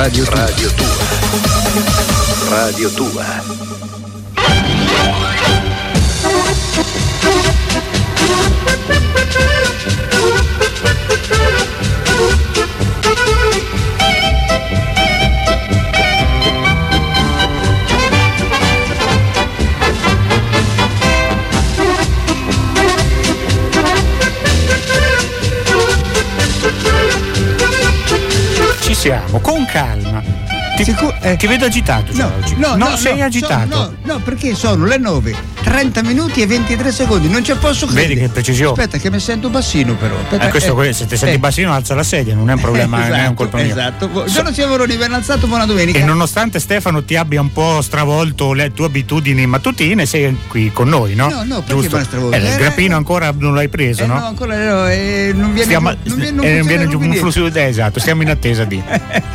Radio Tua. Radio Tua. Ci siamo, con calma. Ti vedo agitato oggi. No, sei agitato. No, perché sono le 9, 30 minuti e 23 secondi, non ci posso credere. Vedi che precisione. Aspetta che mi sento bassino però. Se ti senti bassino alza la sedia, non è un problema, esatto, non è un colpo mio. Esatto. Buongiorno Ciavaroni, ben alzato, buona domenica. E nonostante Stefano ti abbia un po' stravolto le tue abitudini mattutine, sei qui con noi, no? No, perché mi ha stravolto? Il grappino ancora non l'hai preso, no? No, ancora no, non viene giù un flusso esatto, stiamo in attesa di.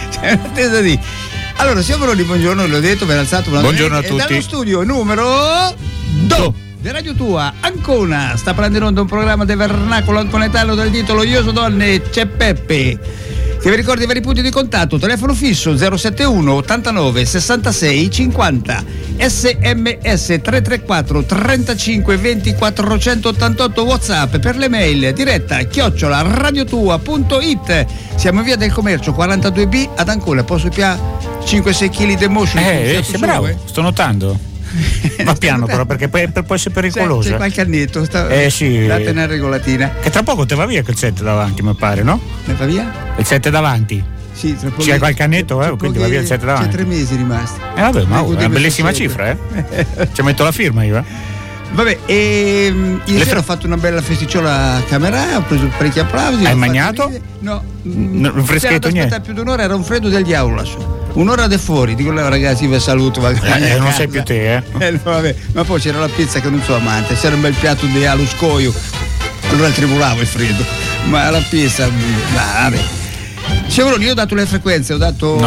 Allora, Ciavaroni, buongiorno, l'ho detto, ben alzato, buona buongiorno domenica. a tutti. E dallo studio numero 2 di Radio Tua, Ancona, sta prendendo in onda un programma del vernacolo anconetano dal titolo Io so donne, c'è Peppe, che vi ricordi i vari punti di contatto: telefono fisso 071 89 66 50, sms 334 35 20 488, WhatsApp per le mail diretta @radiotua.it. Siamo in via del Commercio 42B ad Ancona, posso più 5-6 kg di motion. Sei bravo, sto notando. Va piano però, perché può essere pericoloso. C'è qualche annetto, sì. date una regolatina. Che tra poco te va via quel set davanti, mi pare, no? Ne va via? Il set davanti. Sì, tra poco. C'è qualche annetto, quindi va via il set davanti. C'è 3 mesi rimasti. Vabbè, ma è una bellissima cifra, Ci metto la firma io, Vabbè, ieri sera ho fatto una bella festicciola a Camera, ho preso parecchi applausi. Hai mangiato? No, un freschetto, niente. Più di un'ora, era un freddo del diavolo lassù. Un'ora de fuori, dico ragazzi, vi saluto. Non sei più te, vabbè. Ma poi c'era la pizza che non so amante, c'era un bel piatto di aluscoio, allora tribulavo il freddo, ma la pizza, vabbè. Ciavaroni, io ho dato le frequenze, ho dato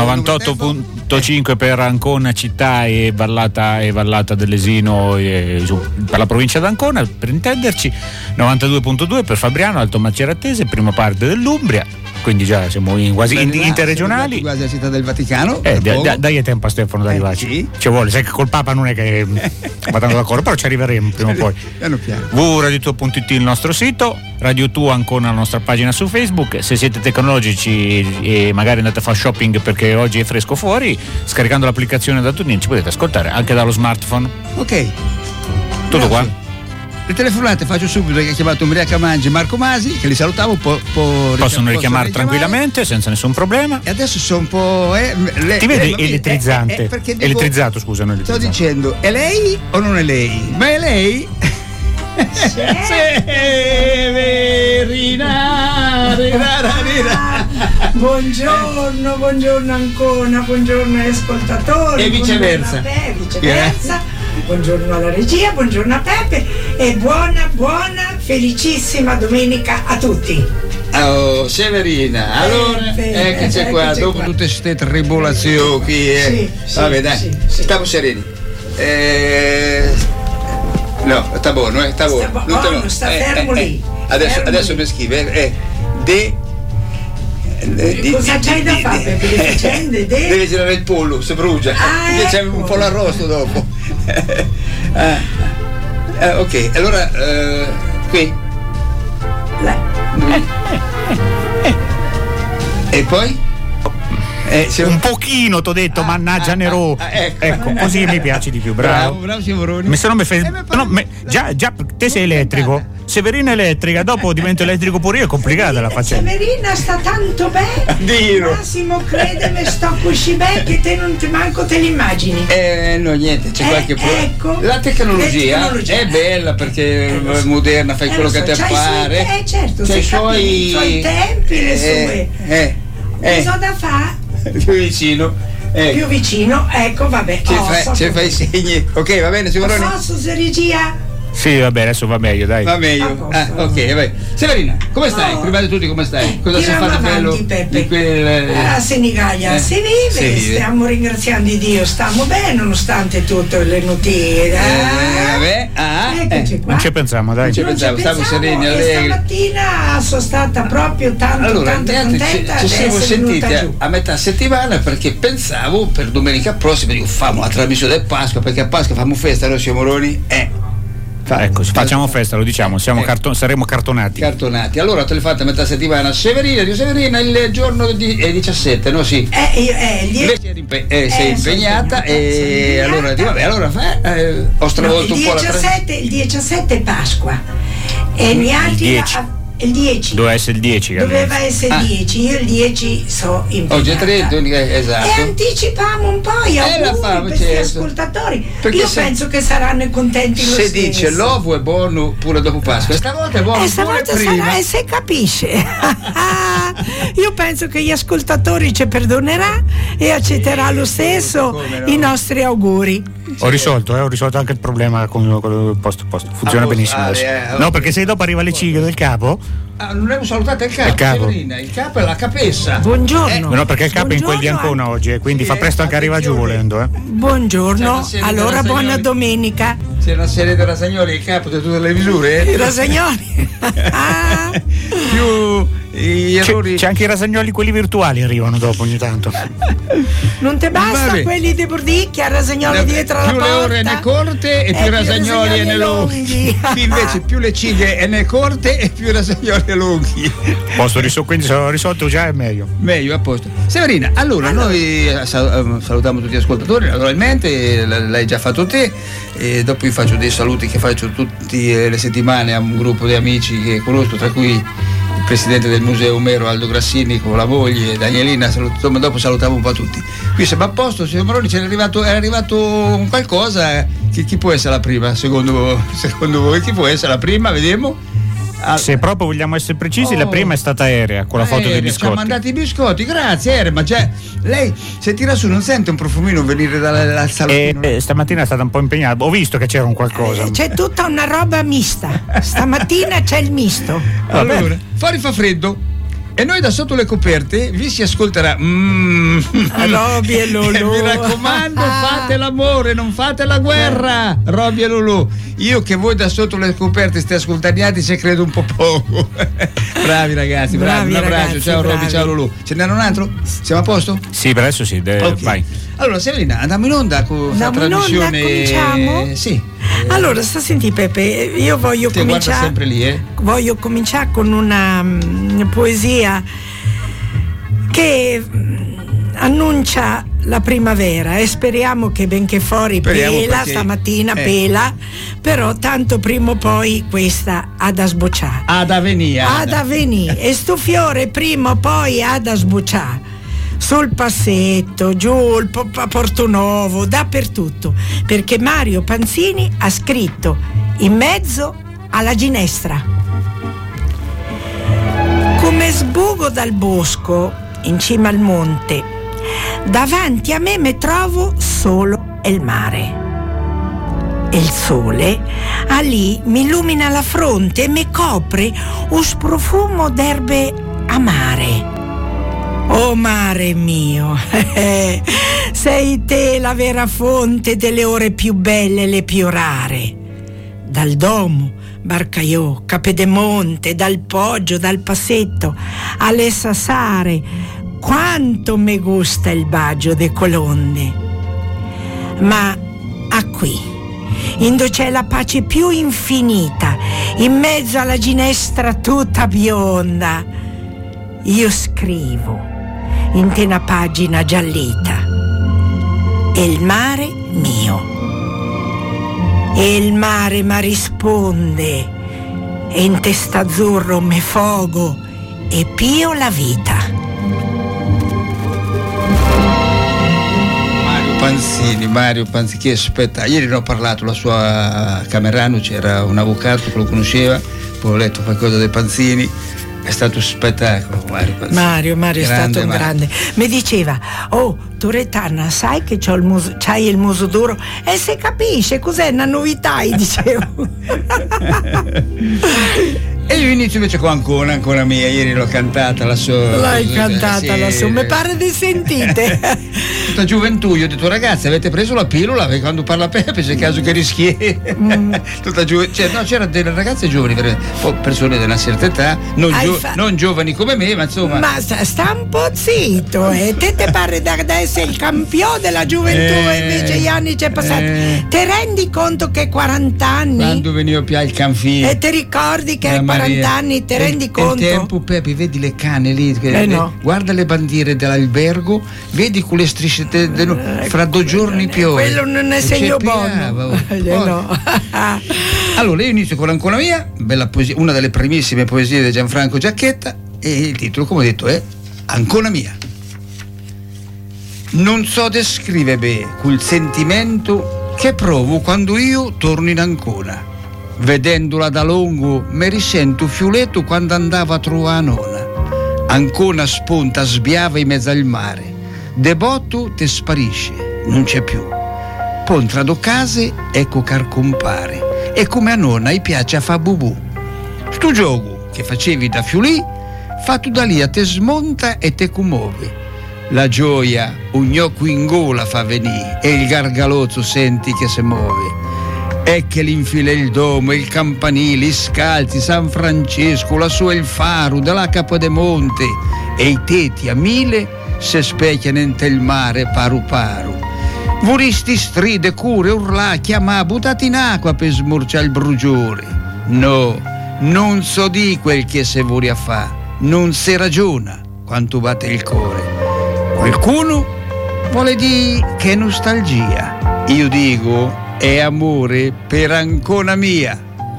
98.5 per Ancona città e Vallata dell'Esino per la provincia d'Ancona, per intenderci, 92.2 per Fabriano, Alto Maceratese, prima parte dell'Umbria, quindi già siamo quasi interregionali, quasi a Città del Vaticano. Dai tempo a Stefano d'arrivarci, sì. Ci vuole, sai che col Papa non è che vadano d'accordo, però ci arriveremo prima o poi. Piano. www.radiotua.it il nostro sito, Radio Tua Ancona la nostra pagina su Facebook. Se siete tecnologici e magari andate a fare shopping perché oggi è fresco fuori, scaricando l'applicazione da TuneIn ci potete ascoltare anche dallo smartphone. Ok, tutto qua. Le telefonate faccio subito, che ha chiamato Umbriaca Mangi Marco Masi, che li salutavo, possono richiamare tranquillamente senza nessun problema. E adesso sono un po' ti vedi elettrizzante, elettrizzato, scusa, non sto dicendo, è lei o non è lei? Ma è lei? Severina. Buongiorno Ancona, buongiorno agli ascoltatori e viceversa. Buongiorno alla regia, buongiorno a Peppe e buona, felicissima domenica a tutti. Oh, Severina, allora che c'è qua, dopo tutte queste tribolazioni qui, vabbè dai, sì. Stiamo sereni. No, sta buono, sta buono. Sta fermo lì. Adesso mi scrive, cosa c'hai da fare per le faccende? Deve girare il pollo, si brucia. C'è un po' l'arrosto dopo. Ok, allora qui. E poi? Un pochino t'ho detto, mannaggia Nerò. Ecco, così mi piace di più, bravo Ciavaroni. Se non mi fai. Già te sei elettrico. Severina elettrica, dopo divento elettrico pure io, è complicata la faccenda. Severina sta tanto bene. Massimo, credeme, sto così bene che te non ti manco te l'immagini. No, niente, c'è qualche problema. Ecco, la tecnologia è bella perché è moderna, fai quello che te pare. Certo, c'è i suoi tempi, le sue. Cosa da fare? Più vicino. Più vicino, ecco, vabbè. Ci fai i segni. Ok, va bene, Ciavaroni. Posso, se regia? Sì, vabbè, adesso va meglio, dai. Va meglio. Ok, vai. Severina, come stai? Prima di tutto come stai? Cosa si fa di bello Peppe. Di A Senigallia si vive, stiamo ringraziando Dio, stiamo bene nonostante tutte le notizie. Eccoci qua. Non ci pensiamo, dai. Non ci pensiamo, stiamo sereni, allegri. Stamattina sono stata proprio tanto contenta. Ci siamo sentiti a metà settimana perché pensavo per domenica prossima dico famo la trasmissione del Pasqua, perché a Pasqua famo festa noi siamo Moroni. Ecco, facciamo festa, lo diciamo, saremo cartonati. Allora te l'hai fatta a metà settimana. Severina il giorno di 17, no? Sì. Sei impegnata e allora ho stravolto un po' il 17 è Pasqua e gli altri il 10. Doveva essere il 10. Doveva essere il 10, io il 10 so impegnata. Oggi è 30, esatto. E anticipiamo un po' gli auguri per gli ascoltatori. Perché io penso che saranno contenti lo stesso. Se dice l'uovo è buono pure dopo Pasqua, stavolta è buono pure prima. Sarà, se capisce. Io penso che gli ascoltatori ci perdonerà e accetterà lo stesso i nostri auguri. Ho risolto anche il problema con il posto. Funziona benissimo adesso. No, perché se dopo arriva le cighe del capo. Non abbiamo salutato il capo. Il capo è la capessa. Buongiorno. No, perché il capo è in quel di Ancona oggi, quindi fa presto anche arriva giù volendo. Buongiorno. Allora buona domenica. C'è una serie di rasagnoli il capo di tutte le misure. I rasagnoli. Più gli errori. C'è anche i rasagnoli, quelli virtuali arrivano dopo ogni tanto. Non te basta quelli di Bordicchia, rasagnoli dietro alla porta. Più le ore ne corte e più rasagnoli e ne lunghi. Invece più le cighe e ne corte e più rasagnoli e lunghi. Quindi se l'ho risolto già è meglio. Meglio, a posto. Severina, allora noi salutiamo tutti gli ascoltatori, naturalmente, l'hai già fatto te, e dopo io faccio dei saluti che faccio tutte le settimane a un gruppo di amici che conosco, tra cui il presidente del museo Omero Aldo Grassini con la moglie Danielina, insomma dopo salutiamo un po' tutti. Qui siamo a posto, signor Moroni, era arrivato un qualcosa, chi può essere la prima secondo voi? Chi può essere la prima? Vediamo. Se proprio vogliamo essere precisi, la prima è stata Aerea con la foto dei biscotti. Ci ha mandato i biscotti, grazie Aerea, ma lei se tira su non sente un profumino venire dal salottino? Stamattina è stata un po' impegnata, ho visto che c'era un qualcosa. C'è tutta una roba mista, stamattina c'è il misto. Allora, fuori fa freddo e noi da sotto le coperte vi si ascolterà Roby e Lulu. Mi raccomando, fate l'amore, non fate la guerra. Roby e Lulu. Io che voi da sotto le coperte state ascoltando ci credo un po' poco. Bravi ragazzi, bravi. Un abbraccio, ragazzi, ciao Roby, ciao Lulu. Ce n'è un altro? Siamo a posto? Sì, per adesso sì, okay. Vai. Allora Severina, andiamo in onda con la trasmissione. Cominciamo? Sì. Allora, senti Peppe, io voglio cominciare sempre lì, Voglio cominciare con una poesia che annuncia la primavera e speriamo che benché fuori pela stamattina pela, però tanto prima o poi questa ha da sbocciare. Ad avvenire. E sto fiore prima o poi ha da sbocciare. Sul Passetto, giù a Portonovo, dappertutto, perché Mario Panzini ha scritto in mezzo alla ginestra. Come sbugo dal bosco in cima al monte, davanti a me trovo solo il mare. E il sole a lì mi illumina la fronte e mi copre un profumo d'erbe amare. Oh mare mio, sei te la vera fonte delle ore più belle e le più rare. Dal Domo, Barcaiò, Capedemonte, dal Poggio, dal Passetto, alle Sassare, quanto me gusta il bacio de colonne. Ma a qui, indo c'è la pace più infinita, in mezzo alla ginestra tutta bionda, io scrivo in te una pagina giallita e il mare mio, e il mare ma risponde e in testa azzurro me fogo e pio la vita. Mario Panzini, che aspetta, ieri ne ho parlato, la sua Camerano, c'era un avvocato che lo conosceva, poi ho letto qualcosa dei Panzini. È stato un spettacolo, guarda. Mario è stato un grande. Mi diceva, tu Retanna, sai che c'hai il muso duro? E se capisce cos'è una novità, gli dicevo. E io inizio invece con Ancona mia, ieri l'ho cantata lassù. L'hai cantata lassù, mi pare di sentite. Tutta gioventù, io ho detto ragazzi avete preso la pillola, perché quando parla Peppe c'è caso che rischi. Tutta c'erano delle ragazze giovani, persone della certa età, non giovani come me, ma insomma. Ma sta un po' zitto, te pare da essere il campione della gioventù, invece gli anni c'è passati. Ti rendi conto che 40 anni? Quando venivo più al Canfino. E ti ricordi che hai 40 anni, ti rendi conto? Il tempo, Peppe, vedi le canne lì, no. Guarda le bandiere dell'albergo, vedi quelle strisce fra 2 giorni piove. Quello non è segno buono. No. Allora io inizio con Ancona mia, bella poesia, una delle primissime poesie di Gianfranco Giacchetta, e il titolo, come ho detto, è Ancona mia. Non so descrivere bene quel sentimento che provo quando io torno in Ancona. Vedendola da lungo mi risento fiuletto quando andava a trovare a nonna. Ancona spunta, sbiava in mezzo al mare. De botto te sparisce, non c'è più. Poi tra 2 case ecco car compare. E come a nonna gli piace a fa bubù. Sto gioco che facevi da fiulì, fatto da lì a te smonta e te commuove. La gioia un gnocco in gola fa venire e il gargalozzo senti che si muove. E che l'infila il domo, il campanile, i scalzi, San Francesco, lassù è il faro della Capodemonte e i tetti a 1000 se specchiano il mare paru paru. Vuristi stride, cure, urlà, chiamà, buttati in acqua per smurciare il brugiore. No, non so di quel che se vuoi a fa, non si ragiona quanto batte il cuore. Qualcuno vuole dire che è nostalgia, io dico è amore per Ancona mia.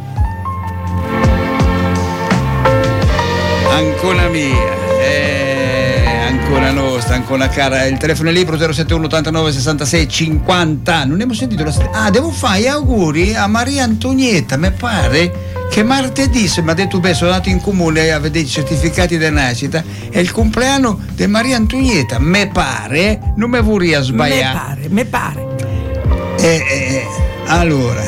Ancona mia, Ancona nostra, Ancona cara. Il telefono è libero 071 89 66 50. Non abbiamo sentito la devo fare gli auguri a Maria Antonietta, mi pare che martedì, se mi ha detto sono andato in comune a vedere i certificati di nascita, è il compleanno di Maria Antonietta, me pare, non mi vorrei sbagliare. Me pare. Allora,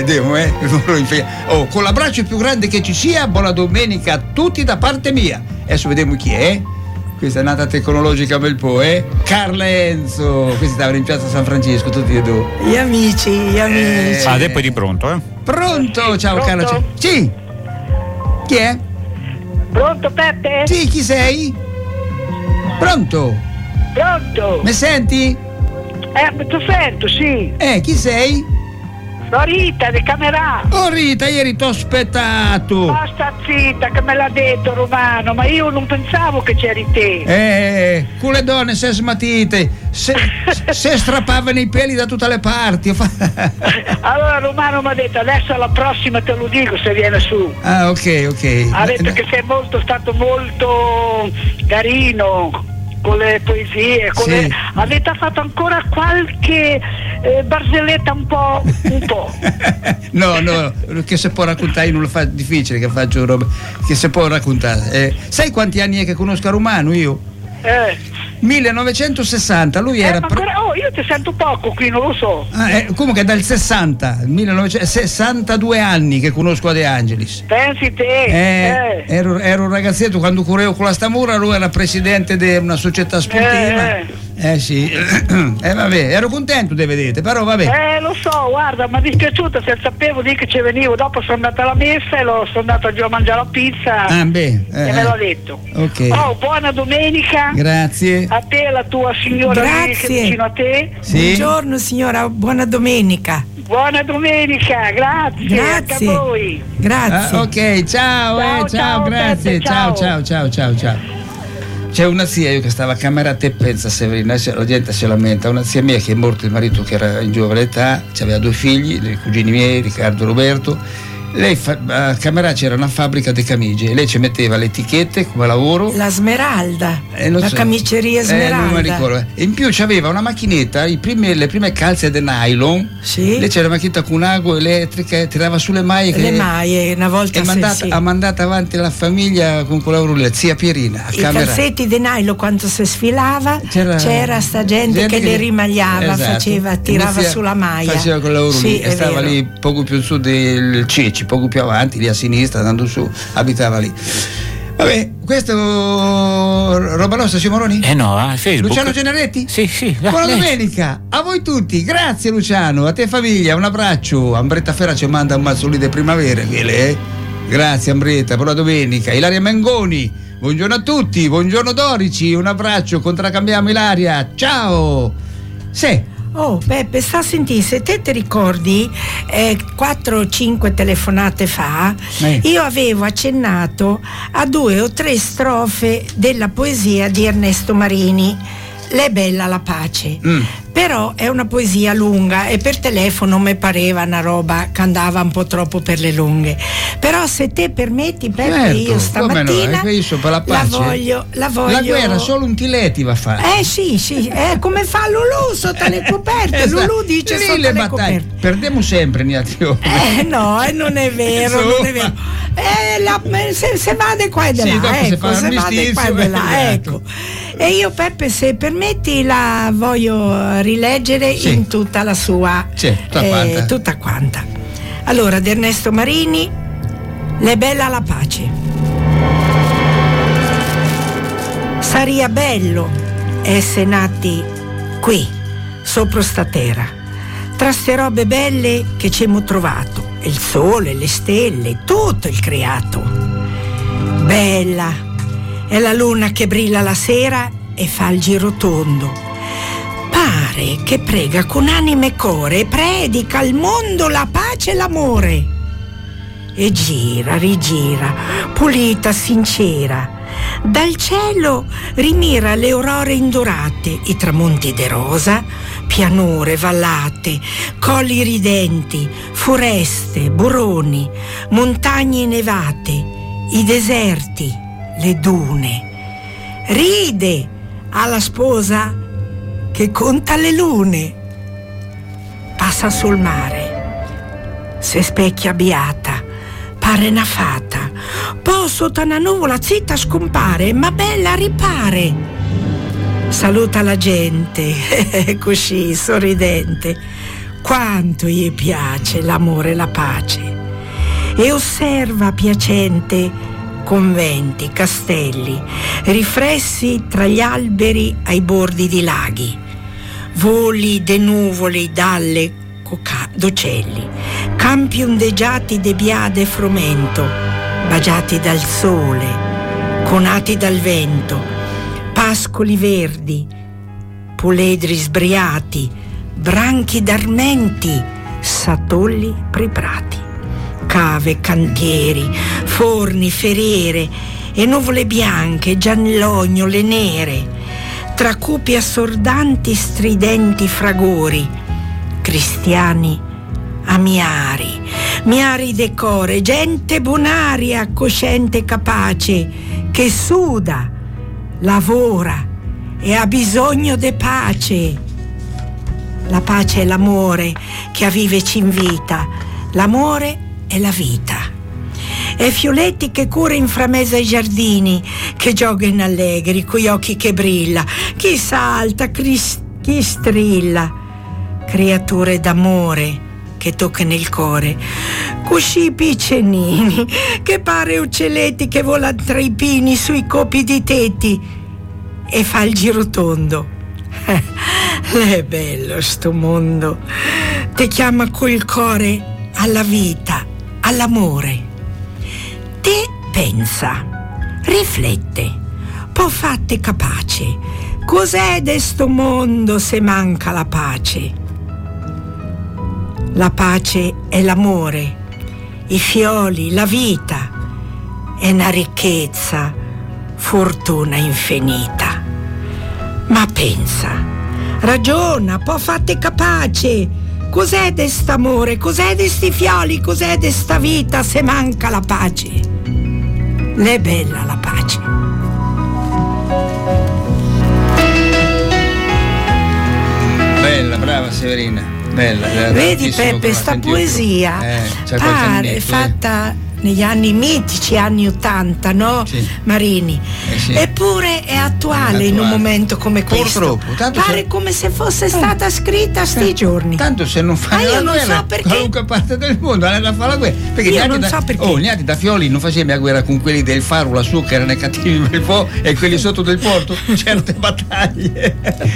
con l'abbraccio più grande che ci sia, buona domenica a tutti da parte mia. Adesso vediamo chi è. Questa è nata tecnologica bel po', Carla e Enzo. Questi stavano in piazza San Francisco, tutti e 2. Gli amici. Adesso è di pronto, Pronto, ciao Pronto? Carla. Sì. Chi è? Pronto Peppe? Sì, chi sei? Pronto? Pronto? Mi senti? Ti sento, sì. Chi sei? Sono Rita di Camerà. Oh Rita, ieri t'ho aspettato. Basta zitta che me l'ha detto Romano, ma io non pensavo che c'eri te. Con le donne si è smatite, se strappavano i peli da tutte le parti. Allora Romano mi ha detto adesso alla prossima te lo dico se viene su. Ah, ok. Ha detto che sei stato molto carino con le poesie, Sì. avete fatto ancora qualche barzelletta un po'. No, che se può raccontare, io non lo fa difficile che faccio roba che se può raccontare. Sai quanti anni è che conosco a Romano io? 1960, lui era io ti sento poco qui, non lo so. comunque è dal 60, 1962 anni che conosco De Angelis. Pensi te? Ero un ragazzetto quando correvo con la Stamura, lui era presidente di una società sportiva. Sì. Vabbè, ero contento di vedere, però vabbè. Lo so, guarda, mi è dispiaciuto, se sapevo di che ci venivo, dopo sono andata alla messa e sono andata giù a mangiare la pizza. E me l'ha detto. Ok. Buona domenica. Grazie. A te e la tua signora lì che è vicino a te. Sì. Buongiorno signora, buona domenica. Buona domenica, grazie. Anche a voi. Grazie. Ok, ciao, grazie. Peppe, ciao. Ciao. C'è una zia io che stava a Camera te, pensa Severina, la gente si lamenta, una zia mia che è morto il marito che era in giovane età, aveva 2 figli, i cugini miei, Riccardo e Roberto, Lei a Camerà c'era una fabbrica di camicie, lei ci metteva le etichette come lavoro. La Smeralda, la camiceria Smeralda. Non mi ricordo. E in più c'aveva una macchinetta, le prime calze di nylon. Sì. Lei c'era una macchinetta con un'agua elettrica, tirava sulle maglie. Le maglie, una volta ha mandato avanti la famiglia con quel lavoro lì, zia Pierina. A Camerà. I calzetti di nylon quando si sfilava c'era sta gente che le rimagliava, esatto. tirava sulla maglia. Faceva quel lavoro lì e stava lì poco più su del Ceci, poco più avanti, lì a sinistra, andando su, abitava lì. Vabbè, questo roba nostra, Simoroni? No, a Facebook. Luciano Generetti? Sì. Buona domenica a voi tutti, grazie Luciano, a te famiglia, un abbraccio. Ambretta Ferra ci manda un mazzolì di primavera, grazie Ambretta, buona domenica. Ilaria Mengoni, buongiorno a tutti, buongiorno Dorici, un abbraccio, contraccambiamo Ilaria, ciao. Sì. Oh Peppe, sta a sentire, se te ti ricordi 4 o 5 telefonate fa io avevo accennato a 2 o 3 strofe della poesia di Ernesto Marini, L'è bella la pace. Però è una poesia lunga e per telefono mi pareva una roba che andava un po' troppo per le lunghe. Però se te permetti, Peppe, certo, io stamattina la voglio. La guerra solo un Tileti va a fare. Sì, come fa Lulù sotto le coperte. Esatto. Lulù dice lì sotto le coperte. Perdiamo sempre in azione. No, non è vero, non è vero. Se vade qua e di là, ecco, se vade qua e di là, ecco. E io, Peppe, se permetti, la voglio rileggere in tutta la sua, tutta quanta. Allora, di Ernesto Marini, L'è bella la pace. Saria bello essere nati qui, sopra sta terra, tra ste robe belle che ci abbiamo trovato, il sole, le stelle, tutto il creato. Bella è la luna che brilla la sera e fa il giro tondo. Pare che prega con anima e core e predica al mondo la pace e l'amore. E gira, rigira, pulita, sincera. Dal cielo rimira le aurore indorate, i tramonti de rosa, pianure, vallate, colli ridenti, foreste, burroni, montagne nevate, i deserti, le dune. Ride alla sposa che conta le lune. Passa sul mare, se specchia beata, pare una fata, poi sotto una nuvola zitta scompare, ma bella ripare. Saluta la gente, così sorridente, quanto gli piace l'amore e la pace, e osserva piacente conventi, castelli, riflessi tra gli alberi ai bordi di laghi, voli de nuvole dalle d'uccelli, campi ondeggiati de biade e frumento, baciati dal sole, conati dal vento, pascoli verdi, puledri sbriati, branchi d'armenti, satolli priprati, cave, cantieri, forni, feriere e nuvole bianche, giallognole nere, tra cupi assordanti stridenti fragori, cristiani miari decore, gente bonaria, cosciente capace, che suda, lavora e ha bisogno de pace. La pace è l'amore che a vive ci invita, l'amore è la vita. E fioletti che cura in framesa i giardini, che giocano allegri, coi occhi che brilla, chi salta, chi strilla, creature d'amore che toccano il cuore, cusci piccenini, che pare uccelletti che volano tra i pini sui copi di tetti e fa il giro tondo. È bello sto mondo, ti chiama col cuore alla vita, all'amore. Te pensa, riflette, poi fatte capace, cos'è de sto mondo se manca la pace? La pace è l'amore, i fioli, la vita, è una ricchezza, fortuna infinita. Ma pensa, ragiona, poi fatte capace, Cos'è d'est'amore, cos'è di sti fioli, cos'è di sta vita se manca la pace? L'è bella la pace. Bella, brava Severina, bella. Vedi Peppe, sta poesia è fatta negli anni mitici, anni 80, no? Sì. Marini. Sì. Eppure è attuale in un momento come questo. Purtroppo. Pare come se fosse stata scritta a sti giorni. Tanto se non fai la non guerra, so perché. qualunque parte del mondo andava a fare la guerra. Perché Io non so perché. gli altri da Fioli non faceva la guerra con quelli del Faro, lassù, che erano i cattivi per po', e quelli sotto del porto, certe battaglie.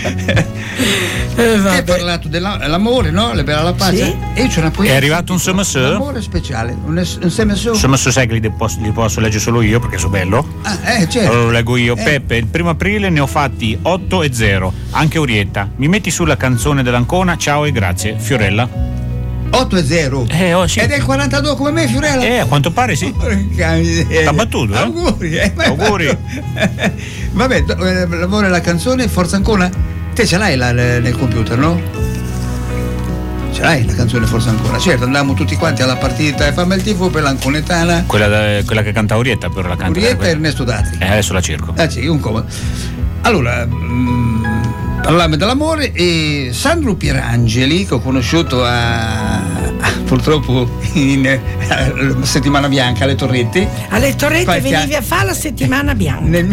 Hai parlato dell'amore, no? La pace. Sì. E c'è una poesia. È arrivato un SMS? L'amore speciale, un SMS. SMS, sai che li posso leggere solo io perché sono bello. Certo. Allora lo leggo io. Peppe, il 1 aprile ne ho fatti 8-0. Anche Orietta. Mi metti sulla canzone dell'Ancona? Ciao e grazie. Fiorella. 8-0. Sì. Ed è il 42 come me, Fiorella? A quanto pare sì. T'ha battuto, Auguri. Auguri. Vabbè, lavora la canzone Forza Ancona? Te ce l'hai nel computer, no? Ce l'hai la canzone Forza Ancona? Certo, andavamo tutti quanti alla partita e fammi il tifo per l'Anconetana. Quella che canta Orietta, però la canta Orietta e Ernesto Dazzi. Adesso la cerco. Sì, un comodo. Allora, parlavamo dell'amore, e Sandro Pierangeli, che ho conosciuto purtroppo in settimana bianca alle Torrette. Alle Torrette venivi a fare la settimana bianca nel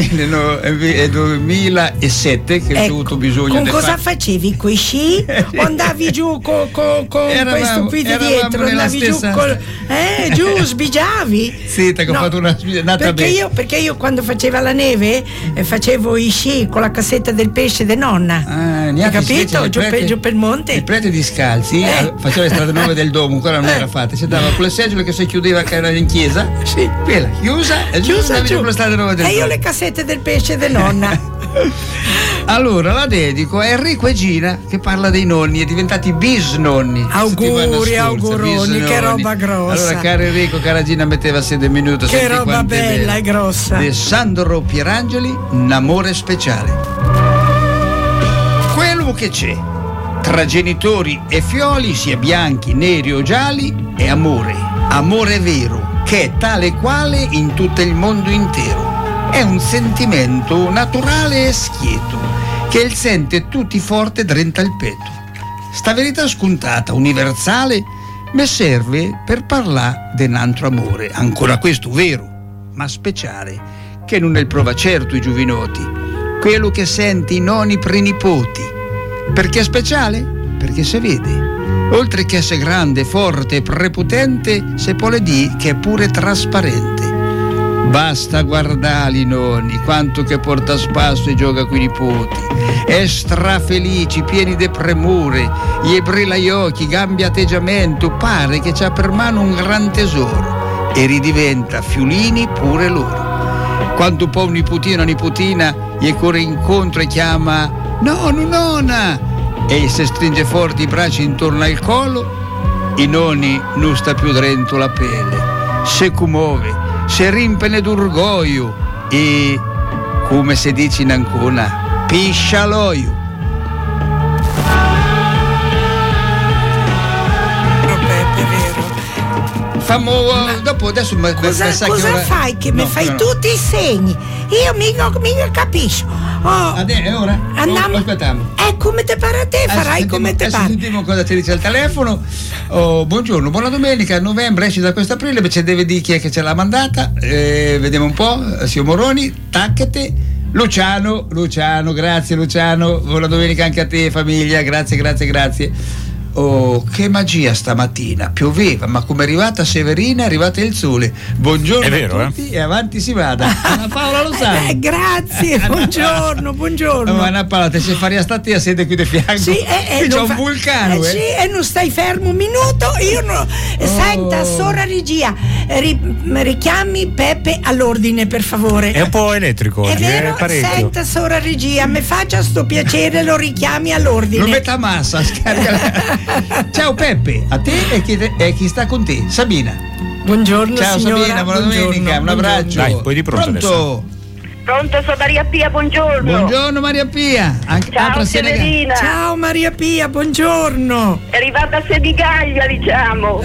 2007, che ho avuto bisogno. Con cosa facevi? Coi sci? O andavi giù con questo qui di dietro? Andavi giù giù, sbigiavi? Sì, che ho fatto una sbigiata perché io quando faceva la neve facevo i sci con la cassetta del pesce di nonna. Hai capito? Giù per il monte. Il prete di Scalzi faceva le strade nuove del Domo, ancora non era fatta. Si andava con le seggiole che si chiudeva, che era in chiesa. Sì. Quella chiusa e giù con le strade nuove del Domo. E io le cassette del pesce di nonna. Allora la dedico a Enrico e Gina, che parla dei nonni, è diventati bisnonni. Auguroni, che roba grossa. Allora, caro Enrico, cara Gina, metteva 7 minuti. Che roba bella e grossa. Di Sandro Pierangeli, un amore speciale. Quello che c'è tra genitori e fioli, sia bianchi, neri o gialli, è amore vero, che è tale quale in tutto il mondo intero. È un sentimento naturale e schieto, che il sente tutti forte drenta il petto. Sta verità scontata, universale, me serve per parlare d'un altro amore, ancora questo vero, ma speciale, che non è il prova certo i giuvinoti, quello che senti i nonni prenipoti. Perché è speciale? Perché se vede. Oltre che essere grande, forte e prepotente, se può le dire che è pure trasparente. Basta guardare i nonni, quanto che porta a spasso e gioca coi nipoti. È strafelici, pieni di premure, gli brilla gli occhi, gambi atteggiamento, pare che c'ha per mano un gran tesoro e ridiventa fiulini pure loro. Quando un po' un nipotino, una nipotina, gli corre incontro e chiama nonna, e se stringe forte i bracci intorno al collo, i nonni non sta più dentro la pelle, se commuove, se rimpene d'orgoglio e, come si dice in Ancona, piscia l'oio. Dopo adesso cosa fai che mi fai tutti i segni? Io mica capisco. È ora? Andiamo. Aspettiamo. Come te pare a te, farai come te pare. Sentiamo cosa ti dice al telefono. Buongiorno, buona domenica, novembre esce da questo aprile, invece deve dire chi è che ce l'ha mandata. Vediamo un po', signor Moroni, tacchete. Luciano, grazie Luciano, buona domenica anche a te famiglia, grazie. Oh, che magia stamattina, pioveva, ma come è arrivata Severina è arrivato il sole. Buongiorno è vero, a tutti e avanti si vada. Anna Paola lo sa. Grazie, buongiorno. Ma Anna Paola, te se faria statia siete qui di fianco. Sì, qui c'è un vulcano. Sì, e non stai fermo un minuto, io no. Senta, sora regia, richiami Peppe all'ordine per favore. È un po' elettrico è oggi, vero? Parecchio. Senta, sora regia, mi faccia sto piacere, lo richiami all'ordine. Lo metta a massa, scarica. Ciao Peppe, a te e chi sta con te, Sabina. Buongiorno ciao signora. Sabina, buona domenica, un abbraccio. Dai, poi di pronto adesso. Pronto, sono Maria Pia, buongiorno. Buongiorno Maria Pia. Ciao Severina. Ciao Maria Pia, buongiorno. È arrivata a Senigallia, diciamo.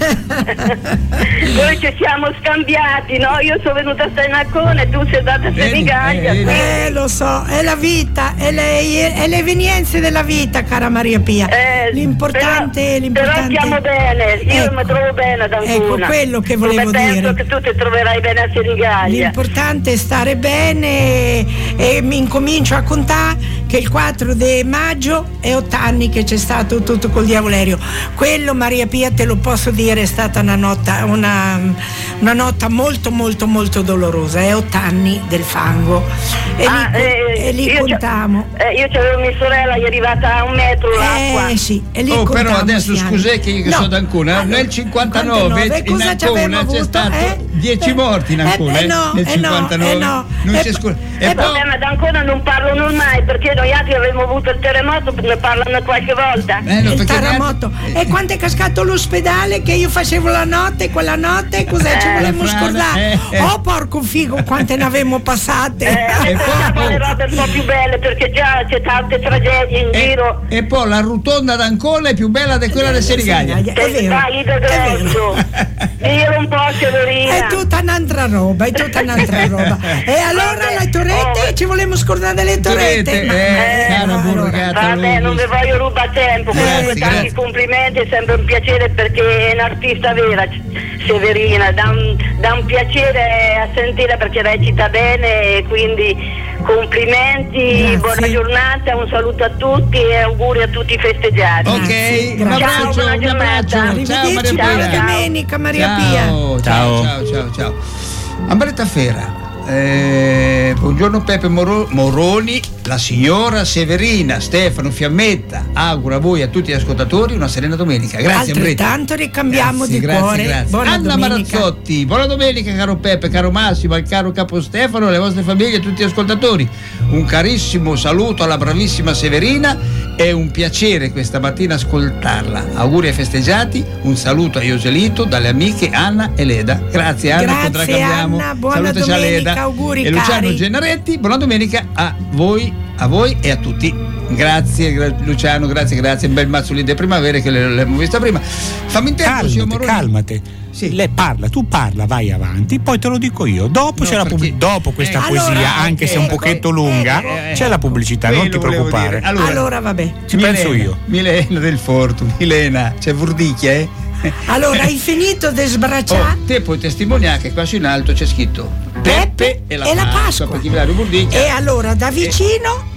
Noi ci siamo scambiati, no? Io sono venuta a Ancona e tu sei andata a Senigallia. Lo so, è la vita, è le evenienze della vita, cara Maria Pia. L'importante. Però stiamo bene, io mi trovo bene ad Ancona. Ecco, quello che volevo dire. Penso che tu ti troverai bene a Senigallia. L'importante è stare bene e mi incomincio a contare che il 4 di maggio è 8 anni che c'è stato tutto col diavolerio. Quello, Maria Pia, te lo posso dire, è stata una nota molto molto molto dolorosa. È 8 anni del fango e lì contiamo. Io c'avevo mia sorella, gli è arrivata a 1 metro l'acqua. Sì, e lì però adesso scusate che io sono d'Ancona, nel 59 in Ancona c'è stato 10 morti in Ancona, nel 59 non c'è scusa. Vabbè, ma da Ancona non parlano mai, perché noi altri avremmo avuto il terremoto, ne parlano qualche volta. Il terremoto. E quando è cascato l'ospedale che io facevo la notte, quella notte, cos'è ci volevamo scordare? Oh porco figo, quante ne avevamo passate. Facciamo le robe un po' più belle, perché già c'è tante tragedie in giro. E poi la rotonda d'Ancona è più bella di quella di Senigallia. È vero. Dai, io un po', Severina. È tutta un'altra roba, E allora le torrette, ci volevamo scordare delle torrette. Cara burragata. Vabbè, non vi voglio rubare tempo. Comunque tanti complimenti, è sempre un piacere perché è un'artista vera, Severina, dà un piacere a sentire perché recita bene, e quindi complimenti. Grazie. Buona giornata, un saluto a tutti e auguri a tutti i festeggiati. Ok, un abbraccio. Ciao Maria Pia. Buona domenica Maria Pia. Ciao. Ambretta Fera. Buongiorno Peppe Moroni, la signora Severina, Stefano Fiammetta augura a voi e a tutti gli ascoltatori una serena domenica. Grazie. Altrettanto ricambiamo di cuore. Grazie. Buona Anna domenica. Marazzotti, buona domenica caro Peppe, caro Massimo, al caro capo Stefano, alle vostre famiglie e a tutti gli ascoltatori. Un carissimo saluto alla bravissima Severina, è un piacere questa mattina ascoltarla. Auguri ai festeggiati, un saluto a Ioselito dalle amiche Anna e Leda. Grazie Anna, grazie Anna, buona salutaci domenica, a Leda auguri e Luciano cari. Gennaretti, buona domenica a voi e a tutti. Grazie Luciano, grazie, un bel mazzolino di primavera che l'abbiamo vista prima. Fammi in tempo, signor Moroni. Calmate. Sì. Lei parla, tu parla, vai avanti, poi te lo dico io. Dopo c'è dopo questa poesia, allora, anche se un pochetto lunga, c'è la pubblicità, non ti preoccupare. Allora vabbè. Ci penso io. Milena del Fortu, Milena, c'è Vurdicchia, Allora, hai finito di sbracciare? Te puoi testimoniare che qua su in alto c'è scritto Peppe e la Pasqua. E allora da vicino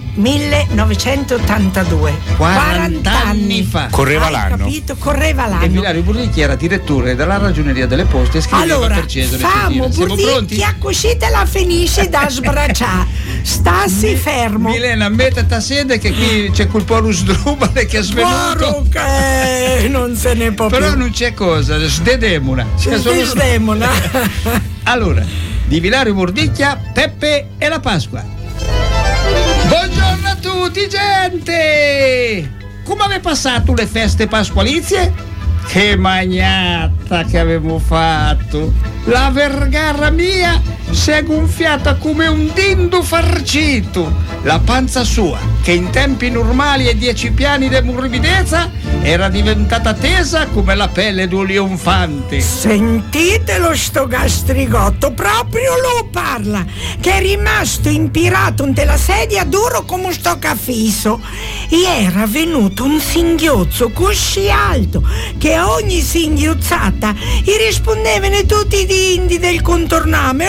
1982, 40 anni fa. Correva l'anno. Capito? Correva l'anno. E Vilario Burdicchi era direttore della Ragioneria delle Poste e scriveva allora, per Cesare. famo Burdicchi, così te la finisci da sbracciare. Stassi fermo. Milena, mettete a sede che qui c'è quel porus drubale che è svenuto. Non se ne può Però più. non c'è cosa, sdedemona. Sdedemona. Allora, di Vilario Burdicchia, Peppe e la Pasqua. Buongiorno a tutti gente! Come avete passato le feste pasqualizie? Che magnata che avevo fatto! La vergara mia si è gonfiata come un dindu farcito. La panza sua, che in tempi normali è 10 piani di morbidezza, era diventata tesa come la pelle di un leonfante. Sentitelo sto gastrigotto, proprio lo parla, che è rimasto impirato nella sedia duro come sto caffiso. E era venuto un singhiozzo così alto che a ogni singhiozzata gli rispondevano tutti i dindi del contorname.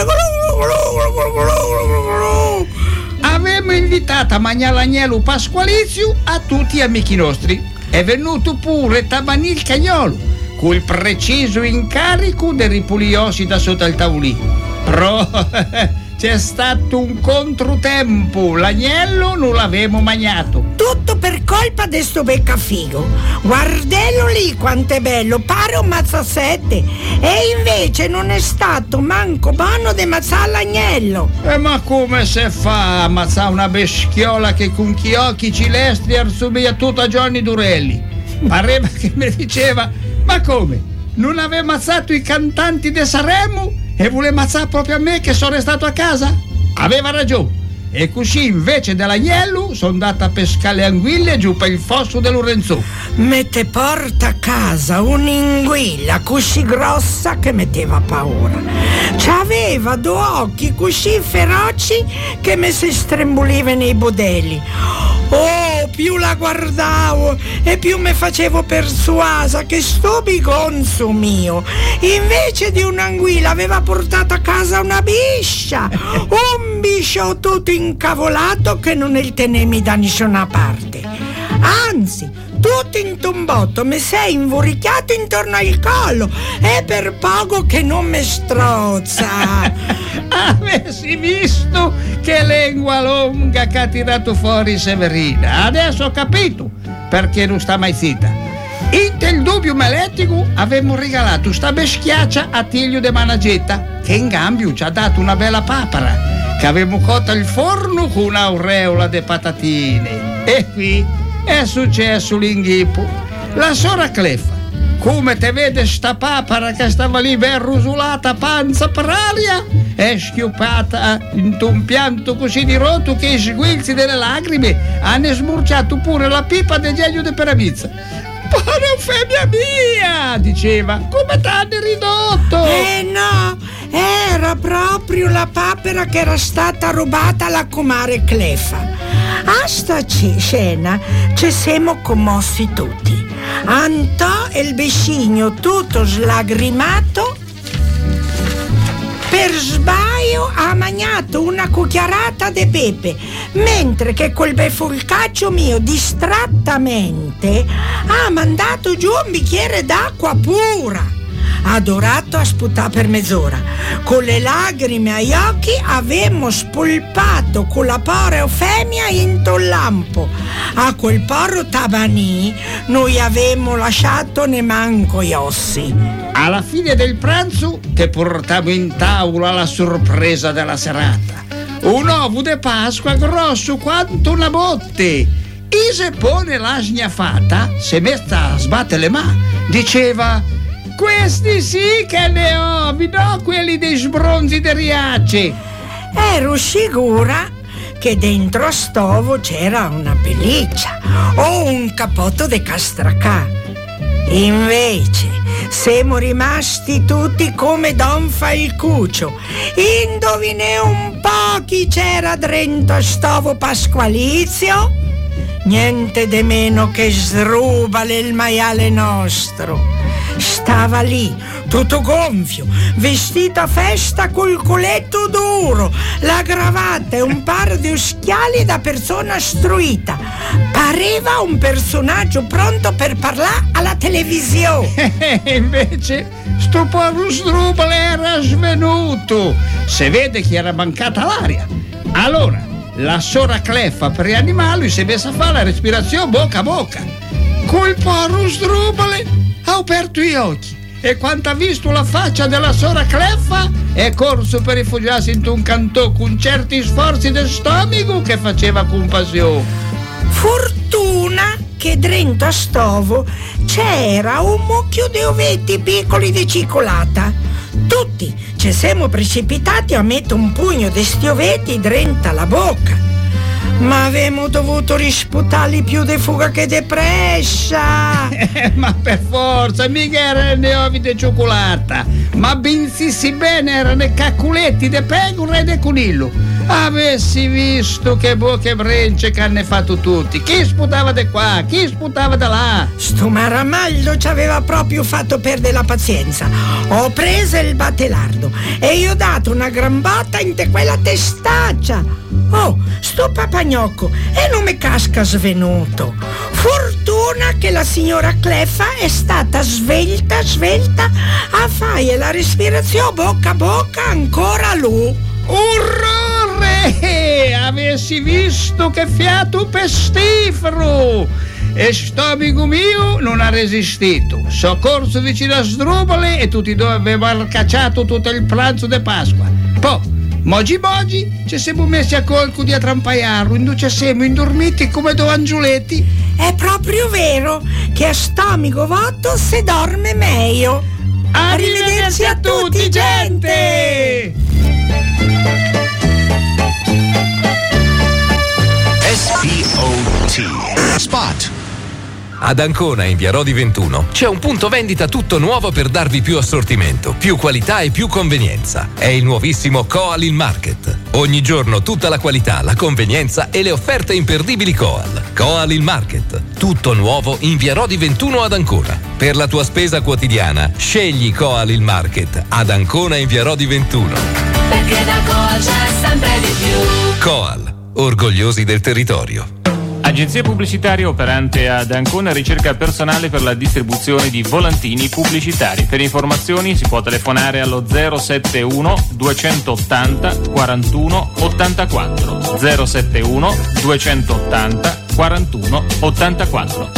Avevamo invitato a mangiare l'agnello pasqualizio a tutti gli amici nostri. È venuto pure Tabanil Cagnolo, col preciso incarico di ripulirsi da sotto il tavolino. Però c'è stato un controtempo, l'agnello non l'avevamo mangiato. Tutto per colpa di sto beccafigo. Guardello lì quanto è bello, pare un mazzasette. E invece non è stato manco buono di mazzare l'agnello. Ma come se fa a ammazzare una beschiola che con chi occhi cilestri assomiglia tutto a Johnny Durelli? Pareva che mi diceva, ma come? Non aveva ammazzato i cantanti di Sanremo e vuole ammazzare proprio a me che sono restato a casa? aveva ragione. E così invece dell'agnello sono andata a pescare le anguille giù per il fosso del Lorenzo. Mette porta a casa un'inguilla così grossa che metteva paura. C'aveva due occhi così feroci che mi si strembuliva nei budelli. Oh, più la guardavo e più mi facevo persuasa che sto bigonzo mio invece di un'anguilla aveva portato a casa una biscia, un biscio tutto incavolato che non il tenemi da nessuna parte. Anzi, tutto in tombotto mi sei invorichiato intorno al collo e per poco che non mi strozza. Avessi visto che lingua lunga che ha tirato fuori Severina. Adesso ho capito perché non sta mai zitta. In del dubbio meletico avevamo regalato sta beschiaccia a Tiglio de Managetta, che in cambio ci ha dato una bella papera che avevamo cotta al forno con un'aureola de patatine. E qui è successo l'inghippo. La sora Cleffa, come te vede sta papera che stava lì ben rosolata panza per aria, è schiuppata in un pianto così di rotto che i sguizzi delle lacrime hanno smurciato pure la pipa del gelio de peramizza. Povera femmina mia, diceva, come t'hanno ridotto? No, era proprio la papera che era stata rubata alla comare Cleffa. A sta scena ci siamo commossi tutti. Antò e il bescigno tutto slagrimato per sbaglio ha mangiato una cucchiarata di pepe, mentre che quel befulcaccio mio distrattamente ha mandato giù un bicchiere d'acqua pura. Adorato a sputare per mezz'ora. Con le lacrime agli occhi avemmo spolpato con la pora Eufemia into il lampo. A quel porro tabanì noi avemmo lasciato ne manco gli ossi. Alla fine del pranzo che portavo in tavola la sorpresa della serata. Un uovo de Pasqua grosso quanto una botte. Isepone la sgnafata, se metta a sbattere le mani, diceva: questi sì che ne ho, vi do quelli dei sbronzi de Riace. Ero sicura che dentro a stovo c'era una pelliccia o un capotto de castracà. Invece siamo rimasti tutti come Don Falcuccio. Indovine un po' chi c'era dentro a stovo pasqualizio? Niente di meno che Srubale, il maiale nostro. Stava lì, tutto gonfio, vestito a festa col culetto duro, la cravatta e un paio di schiali da persona istruita. Pareva un personaggio pronto per parlare alla televisione. Invece sto povero Srubale era svenuto. Se vede che era mancata l'aria. Allora la sora Cleffa per rianimarlo si è messa a fare la respirazione bocca a bocca. Col povero Srubale ha aperto gli occhi e quando ha visto la faccia della sora Cleffa è corso per rifugiarsi in un cantò con certi sforzi del stomaco che faceva compassione. Fortuna che dentro a stovo c'era un mucchio di ovetti piccoli di cicolata. Tutti ci siamo precipitati a mettere un pugno di sti ovetti dentro la bocca. Ma avevamo dovuto risputarli più di fuga che di pressa. Ma per forza, mica erano le ovi di cioccolata, ma bensì bene erano i cacculetti di pecora e di coniglio. Avessi visto che bocche brence che hanno fatto tutti. Chi sputava di qua, chi sputava da là. Sto maramallo ci aveva proprio fatto perdere la pazienza. Ho preso il battelardo e gli ho dato una gran botta in quella testaccia. Oh, sto papagnocco e non mi casca svenuto. Fortuna che la signora Cleffa è stata svelta a fare la respirazione bocca a bocca ancora lui. Orrore! Avessi visto che fiato pestifero! E stomaco mio non ha resistito. Soccorso vicino a Srubale e tutti due avevano cacciato tutto il pranzo di Pasqua. Poi Mogi ci siamo messi a colpo di attrampaiarlo, ci siamo indormiti come due angioletti. È proprio vero che a stomaco vuoto si dorme meglio. Arrivederci a tutti, gente! T. Spot. Ad Ancona, in via Rodi 21, c'è un punto vendita tutto nuovo per darvi più assortimento, più qualità e più convenienza. È il nuovissimo Coal Il Market. Ogni giorno tutta la qualità, la convenienza e le offerte imperdibili Coal. Coal Il Market. Tutto nuovo in via Rodi 21 ad Ancona. Per la tua spesa quotidiana, scegli Coal Il Market ad Ancona in via Rodi 21. Perché da Coal c'è sempre di più. Coal, orgogliosi del territorio. Agenzia pubblicitaria operante ad Ancona ricerca personale per la distribuzione di volantini pubblicitari. Per informazioni si può telefonare allo 071 280 41 84. 071 280 41 84.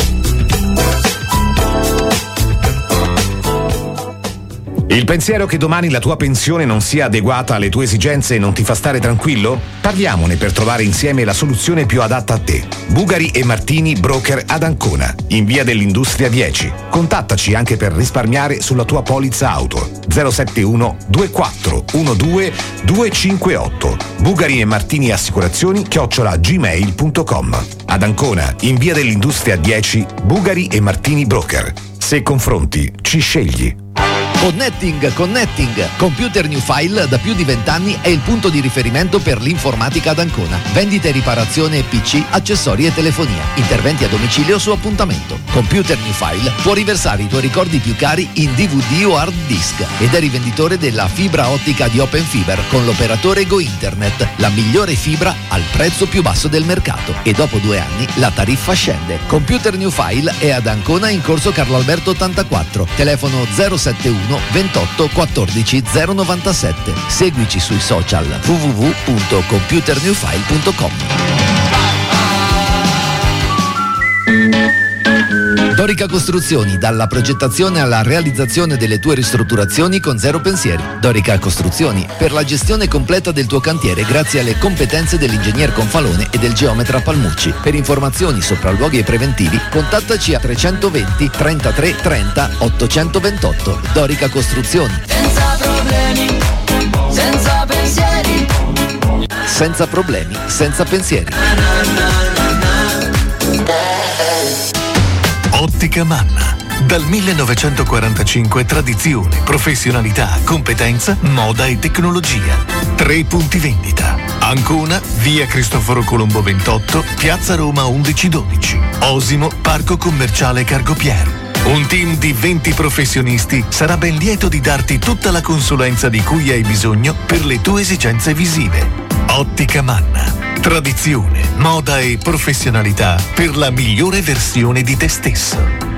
Il pensiero che domani la tua pensione non sia adeguata alle tue esigenze non ti fa stare tranquillo? Parliamone per trovare insieme la soluzione più adatta a te. Bugari e Martini Broker ad Ancona, in via dell'Industria 10. Contattaci anche per risparmiare sulla tua polizza auto. 071 24 12 258. Bugari e Martini Assicurazioni @gmail.com. Ad Ancona, in via dell'Industria 10, Bugari e Martini Broker. Se confronti, ci scegli. Connecting. Computer New File da più di 20 anni è il punto di riferimento per l'informatica ad Ancona. Vendita e riparazione PC, accessori e telefonia. Interventi a domicilio su appuntamento. Computer New File può riversare i tuoi ricordi più cari in DVD o hard disk ed è rivenditore della fibra ottica di Open Fiber con l'operatore Go Internet, la migliore fibra al prezzo più basso del mercato. E dopo 2 anni la tariffa scende. Computer New File è ad Ancona in corso Carlo Alberto 84. Telefono 071 28 14 097. Seguici sui social www.computernewfile.com. Dorica Costruzioni, dalla progettazione alla realizzazione delle tue ristrutturazioni con zero pensieri. Dorica Costruzioni, per la gestione completa del tuo cantiere grazie alle competenze dell'ingegner Confalone e del geometra Palmucci. Per informazioni, sopralluoghi e preventivi, contattaci a 320 33 30 828. Dorica Costruzioni. Senza problemi, senza pensieri. Senza problemi, senza pensieri. Ottica Manna. Dal 1945 tradizione, professionalità, competenza, moda e tecnologia. 3 punti vendita. Ancona, via Cristoforo Colombo 28, piazza Roma 1112. Osimo, parco commerciale Cargopier. Un team di 20 professionisti sarà ben lieto di darti tutta la consulenza di cui hai bisogno per le tue esigenze visive. Ottica Manna. Tradizione, moda e professionalità per la migliore versione di te stesso.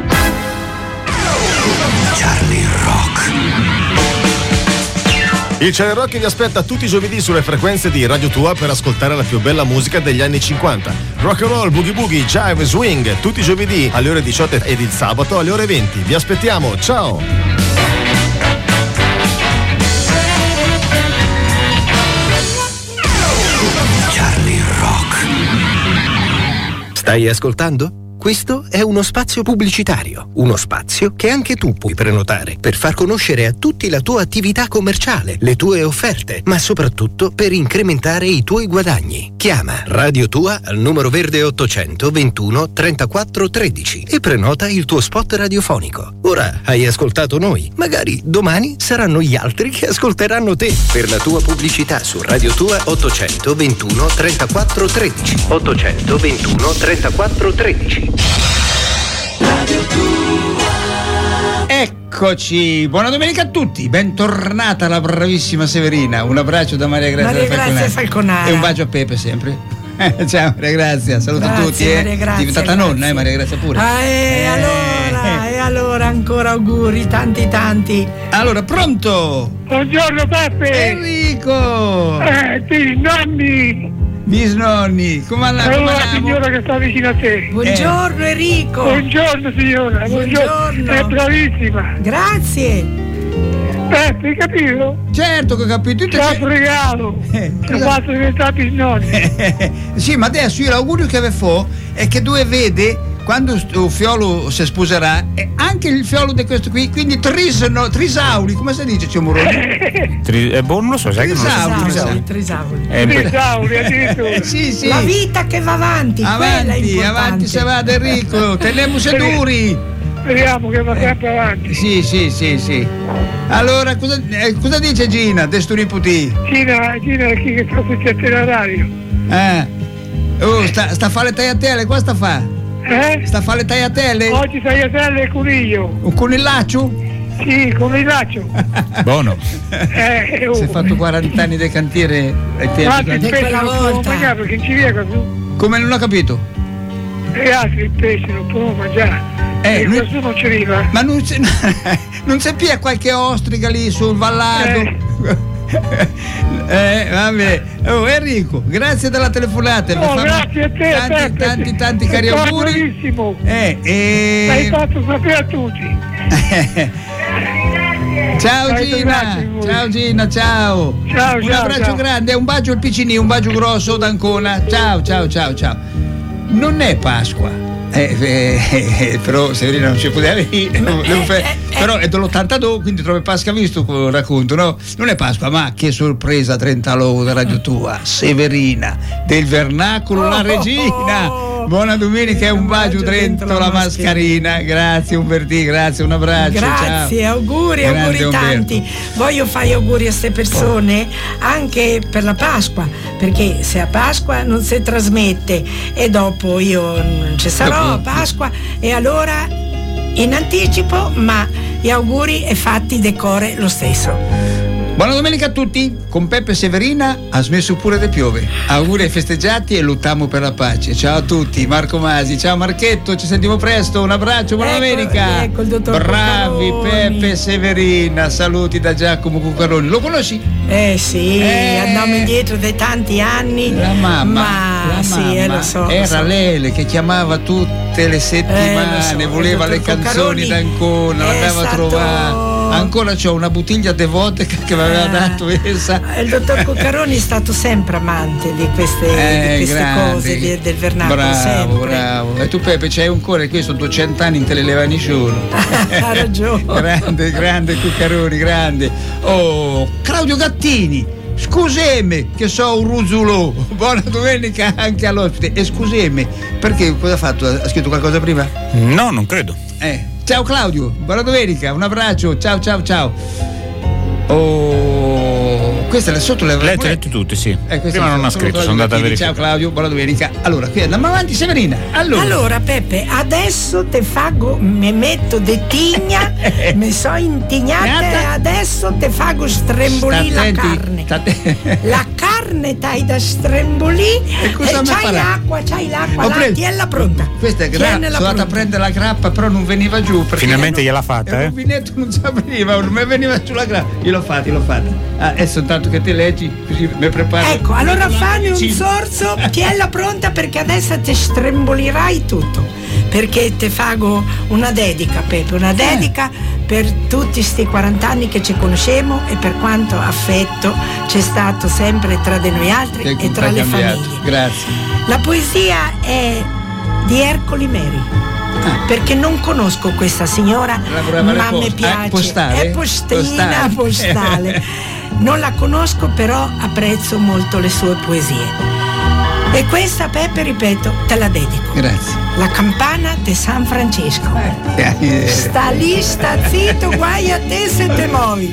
Charlie Rock. Il Charlie Rock vi aspetta tutti i giovedì sulle frequenze di Radio Tua per ascoltare la più bella musica degli anni 50. Rock and roll, boogie boogie, jive e swing, tutti i giovedì alle ore 18 ed il sabato alle ore 20. Vi aspettiamo, ciao! Stai ascoltando? Questo è uno spazio pubblicitario, uno spazio che anche tu puoi prenotare per far conoscere a tutti la tua attività commerciale, le tue offerte, ma soprattutto per incrementare i tuoi guadagni. Chiama Radio Tua al numero verde 800 21 34 13 e prenota il tuo spot radiofonico. Ora hai ascoltato noi, magari domani saranno gli altri che ascolteranno te. Per la tua pubblicità su Radio Tua 800 21 34 13. 800 21 34 13. Eccoci, buona domenica a tutti, bentornata la bravissima Severina, un abbraccio da Maria Grazia Falconara e un bacio a Pepe sempre. Ciao Maria Grazia, saluto a tutti. È diventata nonna, Maria Grazia pure. Allora ancora auguri, tanti. Allora, pronto? Buongiorno Peppe. Enrico. Bisnonni, come la signora che sta vicino a te. Buongiorno Enrico. Buongiorno signora. Buongiorno. È bravissima. Grazie. Hai capito? Certo che ho capito. C'è un regalo. Ti fatto diventare bisnonni. Sì, ma adesso io l'augurio che avevo è che due vede quando un fiolo si sposerà, anche il fiolo di questo qui, quindi trisauli, come si dice, c'è Moroni? Non lo so, sai che non lo so. Trisauli. Trisauli, addirittura. Sì. La vita che va avanti, avanti se va Enrico, teniamo duri. Speriamo che va sempre avanti. Sì. Allora, cosa dice Gina, de sto nipoti? Gina è chi che fa succedere la radio. Sta a fare le tagliatelle, qua sta a fare? Sta a fare le tagliatelle? Oggi tagliatelle e coniglio. Un conigliaccio? Sì, conigliaccio. Buono. Si è fatto 40 anni del cantiere ai tempi. Il pesce non può mangiare perché non ci riesco più. Come, non ho capito? E altri il pesce non può mangiare. Questo non ci arriva. Ma non c'è più qualche ostrica lì sul vallato? Vabbè. Enrico, grazie della telefonata. Grazie a te, tanti cari auguri. Bravissimo. L'hai fatto sapere a tutti. Ciao Gina, ciao. Un abbraccio grande, un bacio al piccini, un bacio grosso da Ancona. Ciao. Non è Pasqua. Però Severina non ci poteva dire, però è dell'82, quindi trovo Pasqua visto il racconto, no? Non è Pasqua, ma che sorpresa 30 logo da Radio Tua, Severina del Vernacolo, la regina. Buona domenica e un bacio dentro la mascherina. Grazie Umberti, grazie, un abbraccio. Grazie, ciao. auguri tanti. Voglio fare auguri a queste persone anche per la Pasqua, perché se a Pasqua non si trasmette e dopo io non ci sarò a Pasqua, e allora in anticipo, ma gli auguri e fatti decore lo stesso. Buona domenica a tutti, con Peppe e Severina ha smesso pure di piove. Auguri ai festeggiati e lottiamo per la pace. Ciao a tutti, Marco Masi, ciao Marchetto, ci sentiamo presto, un abbraccio, buona domenica. Ecco il dottor Bravi Cuccaroni. Peppe e Severina, saluti da Giacomo Cuccaroni. Lo conosci? Sì, andiamo indietro dai tanti anni. La mamma, lo so. Era Lele che chiamava tutte le settimane, voleva le canzoni d'Ancona, l'andava a trovare. Ancora c'ho una bottiglia di vodka che mi aveva dato essa. Il dottor Cuccaroni è stato sempre amante di queste cose del Vernacolo. Bravo. E tu Peppe c'hai un cuore, questo 200 anni te le levani solo. Ha ragione. grande Cuccaroni, grande. Oh, Claudio Gattini, scusami che so un ruzzulò. Buona domenica anche all'ospite. E scusami, perché cosa ha fatto? Ha scritto qualcosa prima? No, non credo. Ciao Claudio, buona domenica, un abbraccio, ciao. Queste le sotto le lette tutte, sì. Prima non ha scritto, sono andata a verificare. Ciao Claudio, buona domenica. Allora, qui andiamo avanti, Severina. Allora Peppe, adesso te fago, mi metto de tigna, mi so intignata e adesso te fago strembolì la carne. La carne t'hai da strembolì e c'hai l'acqua, tienila pronta. Questa è sono andata a prendere la grappa, però non veniva giù. Finalmente gliel'ha fatta, il rubinetto non ci veniva, non mi veniva giù la grappa. Io l'ho fatta. Adesso tanto che te leggi, così mi preparo. Ecco, allora fammi un sorso, tienila pronta perché adesso te strembolirai tutto. Perché te fago una dedica, Peppe, una dedica per tutti sti 40 anni che ci conosciamo e per quanto affetto c'è stato sempre tra di noi altri e tra le famiglie. Grazie. La poesia è di Ercole Meri. Perché non conosco questa signora, ma mi piace. Postale? È postale. Non la conosco, però apprezzo molto le sue poesie. E questa, Peppe, ripeto, te la dedico. Grazie. La campana di San Francesco. Sta lì, sta zitto, guai a te se te muovi.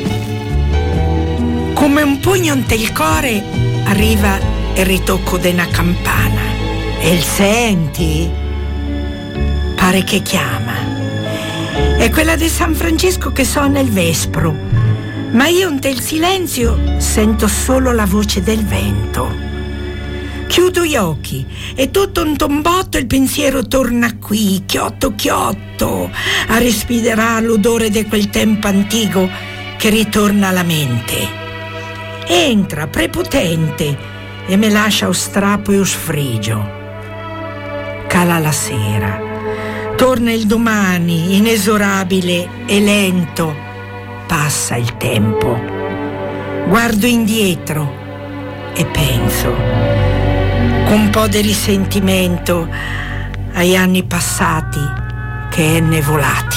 Come un pugno ante il cuore arriva il ritocco della campana. E il senti? Pare che chiama. È quella di San Francesco che suona il vespro, ma io ante il silenzio sento solo la voce del vento. Chiudo gli occhi e tutto un tombotto il pensiero torna qui, chiotto, a respirare l'odore di quel tempo antico che ritorna alla mente. Entra prepotente e me lascia o strappo e o sfrigio. Cala la sera. Torna il domani, inesorabile e lento. Passa il tempo. Guardo indietro e penso, con un po' di risentimento, ai anni passati che ennevolati.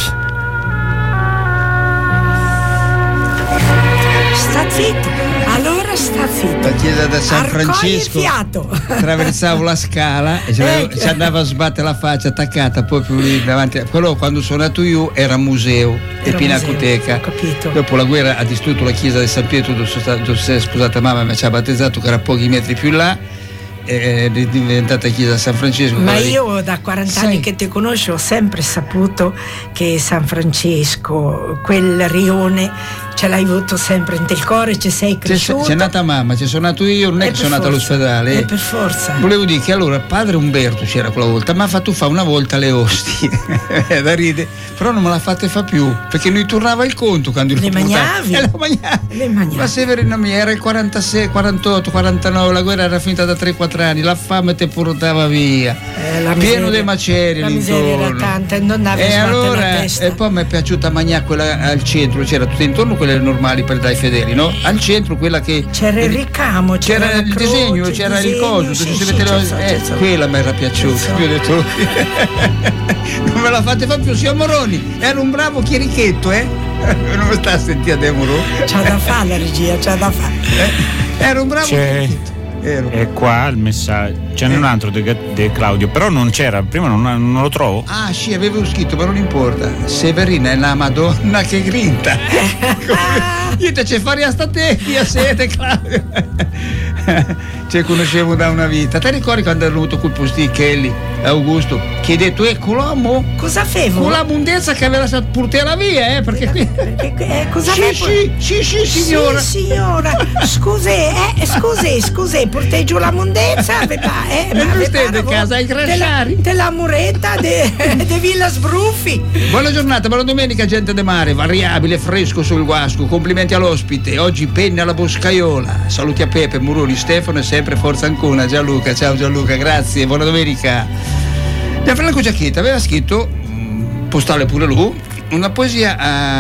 Sta zitto, allora sta zitto. La chiesa da San Arcogli Francesco, il fiato. attraversavo la scala e ci andava a sbattere la faccia attaccata proprio lì davanti. Però quando sono nato io era museo e pinacoteca. Dopo la guerra ha distrutto la chiesa di San Pietro dove si è sposata mamma e mi ci ha battezzato, che era pochi metri più là. È diventata chiesa San Francesco. Ma io da 40 anni che ti conosco ho sempre saputo che San Francesco, quel rione, ce l'hai avuto sempre in tel cuore, ci sei cresciuto. C'è nata mamma, ci sono nato io, non è che sono nato all'ospedale. Per forza. Volevo dire che allora padre Umberto c'era quella volta, mi ha fatto fare una volta le ostie da ride, però non me l'ha fatte fa più, perché noi tornava il conto quando le mangiavi? Le mangiavi. Ma Severino mia era il 46, 48, 49, la guerra era finita da 3-4 anni, la fame te portava via, pieno dei maceri la miseria era tanta e non avevi allora, la testa. E poi mi è piaciuta mangiare quella al centro, c'era tutto intorno quelle normali per dai fedeli, no? Al centro quella che c'era il ricamo, c'era il croce, disegno, c'era il coso, quella mi era piaciuta. Io ho detto non me la fate fa più, signor Moroni, era un bravo chierichetto, non mi sta a sentire De Moro. C'ha da fare la regia, c'ha da fare. Era un bravo chierichetto. È qua il messaggio, ce n'è un altro di Claudio, però non c'era, prima non lo trovo. Ah sì, avevo scritto, ma non importa. Severina è la Madonna che grinta. Io te ci farei a sta te, via sede Claudio. Ci conoscevo da una vita. Ti ricordi quando è venuto quel posti Kelly, Augusto, che hai detto l'uomo? Cosa facevo? Con l'abbondanza che aveva lasciato portare via, perché qui. Cosa sì, signora. Sì, signora. Scusi, portai giù l'abbondanza, ma stai in casa ai crasciari. Della muretta de Villa Sbruffi. Buona giornata, buona domenica, gente de mare, variabile, fresco sul guasco. Complimenti all'ospite. Oggi penne alla boscaiola. Saluti a Pepe, Muroni, Stefano e sempre forza Ancona. Gianluca, ciao Gianluca, grazie, buona domenica. Gianfranco Giacchetta aveva scritto, postale pure lui, una poesia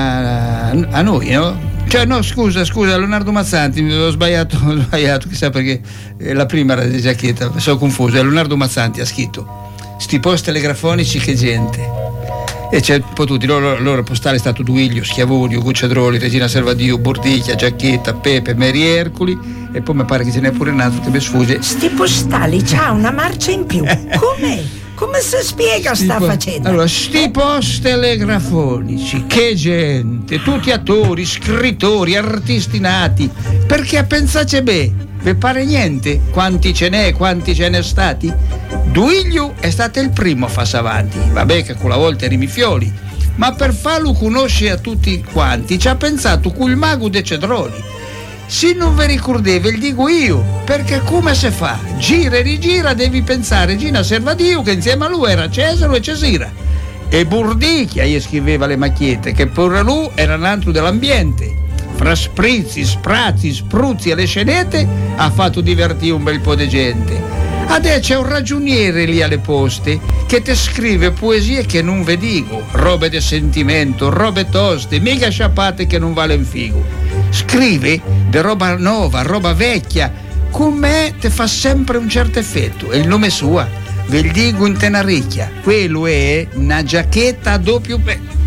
a noi, no? Cioè no, scusa, Leonardo Mazzanti, ho sbagliato, chissà perché la prima era di Giacchetta, sono confuso, Leonardo Mazzanti ha scritto sti post telegrafonici che gente, e c'è un po' tutti, loro postale è stato Duiglio, Schiavoni, Gucciadroli, Regina Servadio, Bordicchia, Giacchetta, Pepe, Mary Ercoli, e poi mi pare che ce n'è pure un altro che mi sfugge. Sti postali c'ha una marcia in più, come si spiega sta facendo? Allora, sti post telegrafonici, che gente, tutti attori, scrittori, artisti nati, perché a pensarci vi pare niente? Quanti ce n'è stati? Duiglio è stato il primo a farsi avanti, vabbè che con la volta Rimifioli, ma per farlo conoscere a tutti quanti ci ha pensato quel mago de Cedroni. Se non vi ricordate ve lo dico io, perché come si fa? Gira e rigira, devi pensare Gina Servadio che insieme a lui era Cesaro e Cesira, e Bordicchia gli scriveva le macchiette, che pure lui era un altro dell'ambiente. Fra sprizzi, sprazzi, spruzzi e le scenette ha fatto divertire un bel po' di gente. Adesso c'è un ragioniere lì alle poste che ti scrive poesie che non ve dico, robe di sentimento, robe toste, mica sciappate che non vale un figo. Scrive di roba nuova, roba vecchia, con me te fa sempre un certo effetto, e il nome sua, ve lo dico in tenaricchia, quello è una giacchetta a doppio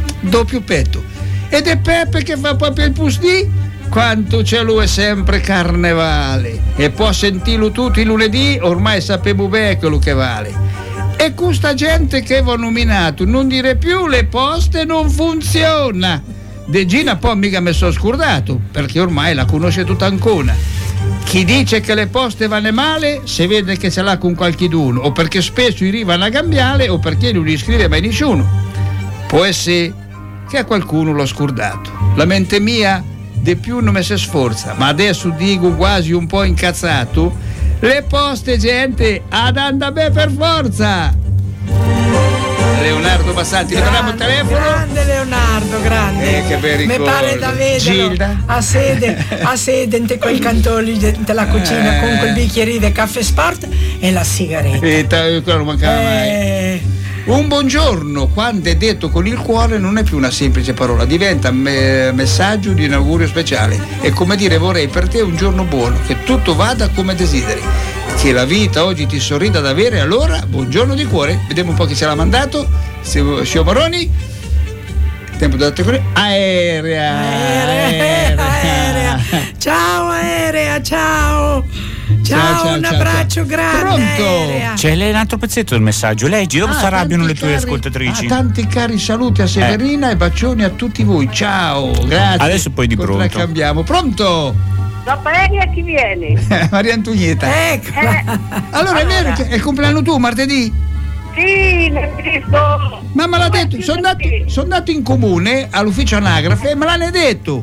petto, ed è Peppe che fa proprio il pustì. Quanto c'è lui è sempre carnevale, e può sentirlo tutti i lunedì, ormai sapevo bene quello che vale. E questa gente che va nominato, non dire più le poste non funziona. De Gina poi mica mi sono scordato, perché ormai la conosce tutta Ancona. Chi dice che le poste vanno male, se vede che ce l'ha con qualcheduno, o perché spesso arrivano a cambiare, o perché non gli scrive mai nessuno. Può essere che a qualcuno l'ho scordato. La mente mia di più non mi si sforza, ma adesso dico quasi un po' incazzato, le poste gente ad andare bene per forza. Leonardo Bassanti, ricordiamo il telefono? Grande Leonardo, grande. Che bei ricordi. Mi pare da vederlo Gilda a sede in quel cantone della cucina con quel bicchiere di caffè sport e la sigaretta. Non mancava mai. Un buongiorno, quando è detto con il cuore, non è più una semplice parola, diventa messaggio di un augurio speciale. È come dire vorrei per te un giorno buono, che tutto vada come desideri. che la vita oggi ti sorrida da avere, allora buongiorno di cuore. Vediamo un po' chi ce l'ha mandato. Sio Moroni. Tempo da Aerea. Ciao Aerea, ciao, un abbraccio grande. Pronto? Aerea. C'è lei un altro pezzetto del messaggio, leggi, dopo si arrabbiano le tue ascoltatrici. Tanti cari saluti a Severina e bacioni a tutti voi, ciao, grazie. Adesso poi di pronto. Cambiamo. Pronto? Dopo Aerea chi viene? Maria Antonietta. Ecco. Allora è vero che è il compleanno tuo martedì? Sì, l'ho visto. Ma me l'ha detto, sono andato in comune all'ufficio anagrafe e me l'hanno detto.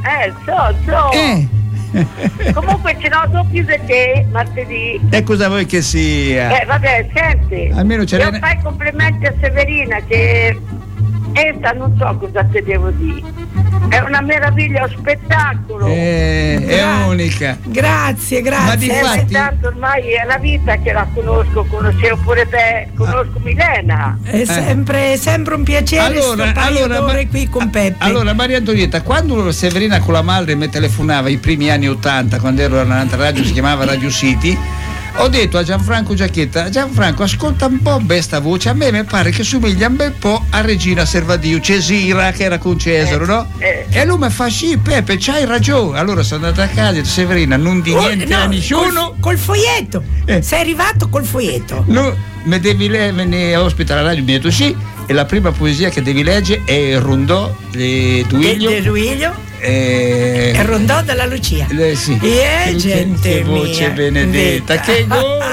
So. Comunque ce l'ho doppio di te martedì. E cosa vuoi che sia? Vabbè, senti. Almeno ce io fai complimenti a Severina che essa non so cosa te devo dire. È una meraviglia, un spettacolo. È unica. Grazie. Ma difatti tanto ormai è la vita che la conoscevo pure te, conosco Milena. È sempre un piacere stare qui con Peppe. Allora Maria Antonietta, quando Severina con la madre mi telefonava i primi anni 80, quando ero a un'altra radio, si chiamava Radio City, ho detto a Gianfranco Giacchetta: Gianfranco, ascolta un po' questa voce, a me mi pare che somiglia un bel po' a Regina Servadio, Cesira, che era con Cesaro, no? E lui mi fa: sì Peppe, c'hai ragione. Allora sono andata a casa e ho detto: Severina, non di niente a nessuno. Col foglietto, sei arrivato col foglietto. No, me ne ospita la radio, mi ha detto sì, e la prima poesia che devi leggere è il Rondò di Duilio. Il Rondò della Lucia. Sì. Gente che voce benedetta, che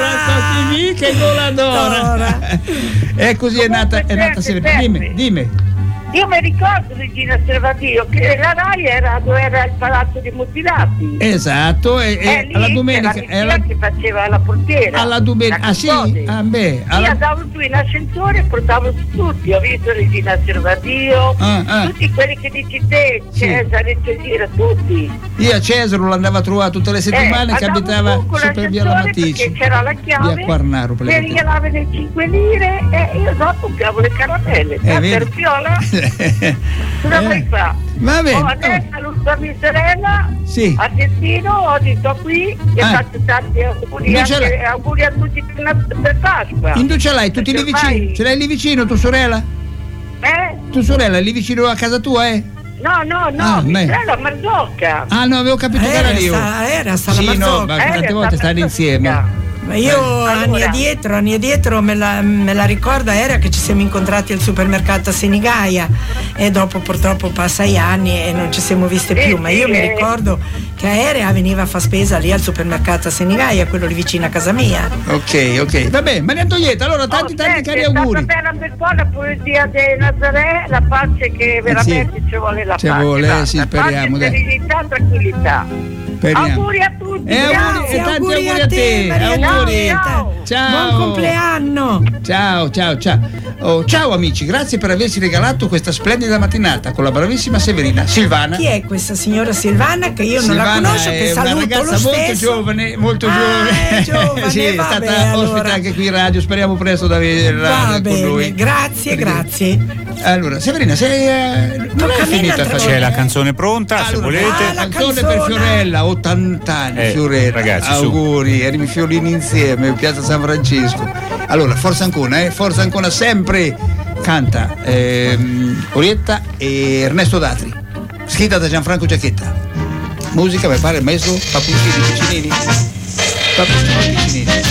gola d'ora. E così è nata Severina. Dimmi. Io mi ricordo Regina Servadio che la Rai era dove era il palazzo dei mutilati. Esatto, e alla domenica che faceva la portiera. Alla domenica. Ah sì? Io andavo giù in ascensore e portavo tutti. Ho visto Regina Servadio, tutti quelli che dici te, Cesare, Cesira, tutti. Io a Cesaro l'andavo a trovare tutte le settimane, che abitava su per via la Maticci. Perché c'era la chiave, via Quarnaro, mi regalava le 5 lire e io dopo compravo le caramelle. Per viola. Cosa vuoi fare? Va bene. Adesso saluto a mia sorella a Testino, ho detto qui e faccio tanti auguri a tutti per Pasqua. In tu ce l'hai tutti lì vicino? Ce l'hai lì vicino tua sorella? Tua sorella è lì vicino a casa tua, No, mia sorella Marzocca. Ah no, avevo capito che era io. Sta la Marzocca. Ma tante volte stanno insieme. Ma io anni addietro me la ricordo Aerea che ci siamo incontrati al supermercato a Senigaia e dopo purtroppo passa gli anni e non ci siamo viste più, ma io mi ricordo che Aerea veniva a fare spesa lì al supermercato a Senigaia, quello lì vicino a casa mia. Ok, vabbè, Maria Antonietta, allora tanti cari auguri. Bella per la poesia di Nazaré, la pace che veramente ci vuole la pace. Ci vuole, sì, speriamo. Serenità, tranquillità. Auguri a tutti, tanti auguri a te. Ciao. Buon compleanno. Ciao amici, grazie per averci regalato questa splendida mattinata con la bravissima Severina. Silvana. Chi è questa signora Silvana che io non la conosco, che saluto lo stesso? È una ragazza molto giovane. Sì, è stata ospite anche qui in radio, speriamo presto di averla con noi. Grazie. Allora, Severina, non è finita? C'è la canzone pronta, se volete. La canzone per Fiorella, 80 anni, Fiorella. Ragazzi, auguri, erano i fiolini insieme, Piazza San Francesco. Allora, Forza Ancona sempre canta Orietta e Ernesto Datri, scritta da Gianfranco Giacchetta. Musica, mi pare, il maestro Papuccini Piccinini.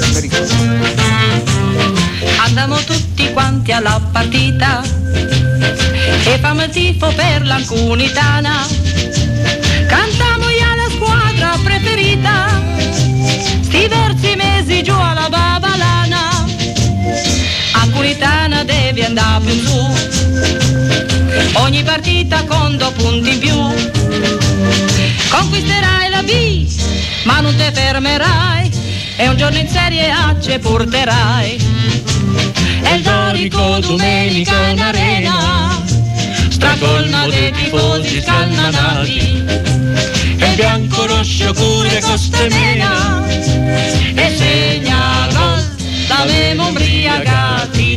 Andiamo tutti quanti alla partita e famo tifo per l'Ancunitana. Cantiamo alla squadra preferita, sti versi mesi giù alla Babalana. Ancunitana devi andare più su, ogni partita con 2 punti in più. Conquisterai la B, ma non te fermerai, e un giorno in Serie A ci porterai. E il Dorico domenica in arena stracolma dei tifosi scalmanati, e il bianco rosso pure costemena e segna gol. L'avemo umbriagati,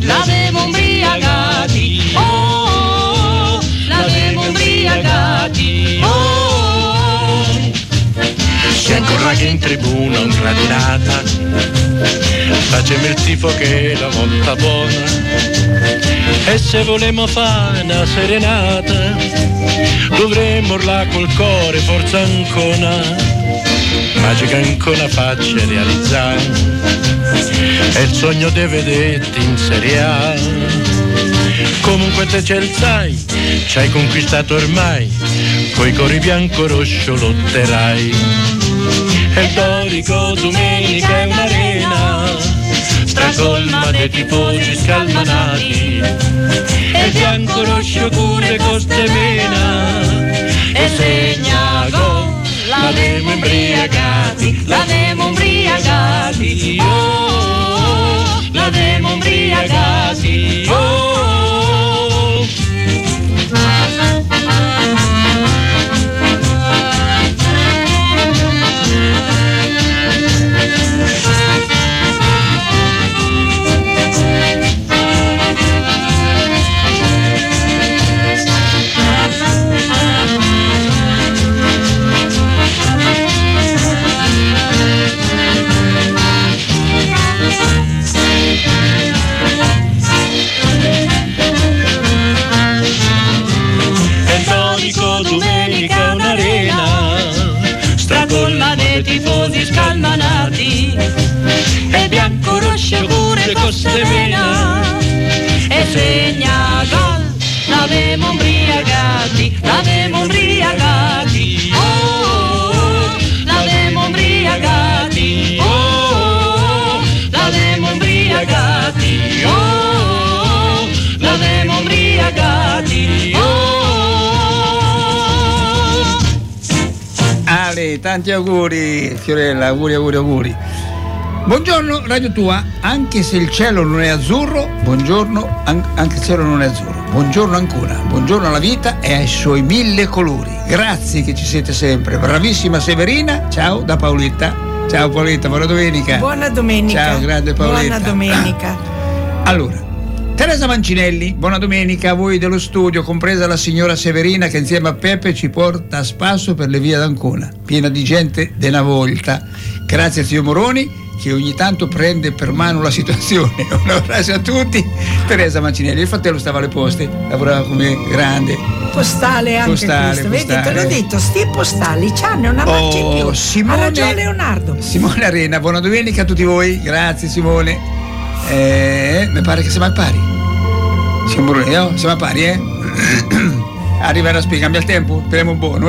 oh, l'avemo umbriagati, oh. Se ancora ma che in tribuna un gradinata, facciamo il tifo che è la volta buona, e se volemo fare una serenata, dovremmo urlare col cuore forza Ancona, magica Ancona faccia realizzare, e il sogno di vederti in Serie A. Comunque te ce sai, ci hai conquistato ormai, coi cori bianco-rosso lotterai. E il Dorico domenica è un'arena stracolma dei tifosi scalmanati, e il bianco-rosso pure costa mena, e segna gol, l'avemo imbriagati, l'avemo imbriagati, oh, l'avemo imbriagati, oh. Domenica un'arena stracolma dei tifosi scalmanati, e bianco-rosso pure costa mena, e segna gol, l'avemo imbriagati, l'avemo imbriagati, oh, l'avemo imbriagati, oh, l'avemo imbriagati, oh, l'avemo imbriagati, oh. Ale, tanti auguri Fiorella, auguri. Buongiorno Radio Tua, anche se il cielo non è azzurro, buongiorno, anche se il cielo non è azzurro, buongiorno Ancona, buongiorno alla vita e ai suoi 1000 colori. Grazie che ci siete sempre, bravissima Severina, ciao da Paoletta. Ciao Paoletta, buona domenica. Buona domenica. Ciao, grande Paoletta. Buona domenica. Allora, Teresa Mancinelli, buona domenica a voi dello studio, compresa la signora Severina che insieme a Peppe ci porta a spasso per le vie d'Ancona, piena di gente de una volta. Grazie a zio Moroni che ogni tanto prende per mano la situazione. Un abbraccio a tutti. Teresa Mancinelli, il fratello stava alle poste, lavorava come grande. Postale anche questo, vedi, te l'ho detto, sti postali c'hanno una marcia in più. Simone, ha ragione Leonardo. Simone Arena, buona domenica a tutti voi, grazie Simone. Mi pare che siamo al pari. Siamo al pari, Arriverà a cambia il tempo, speriamo buono,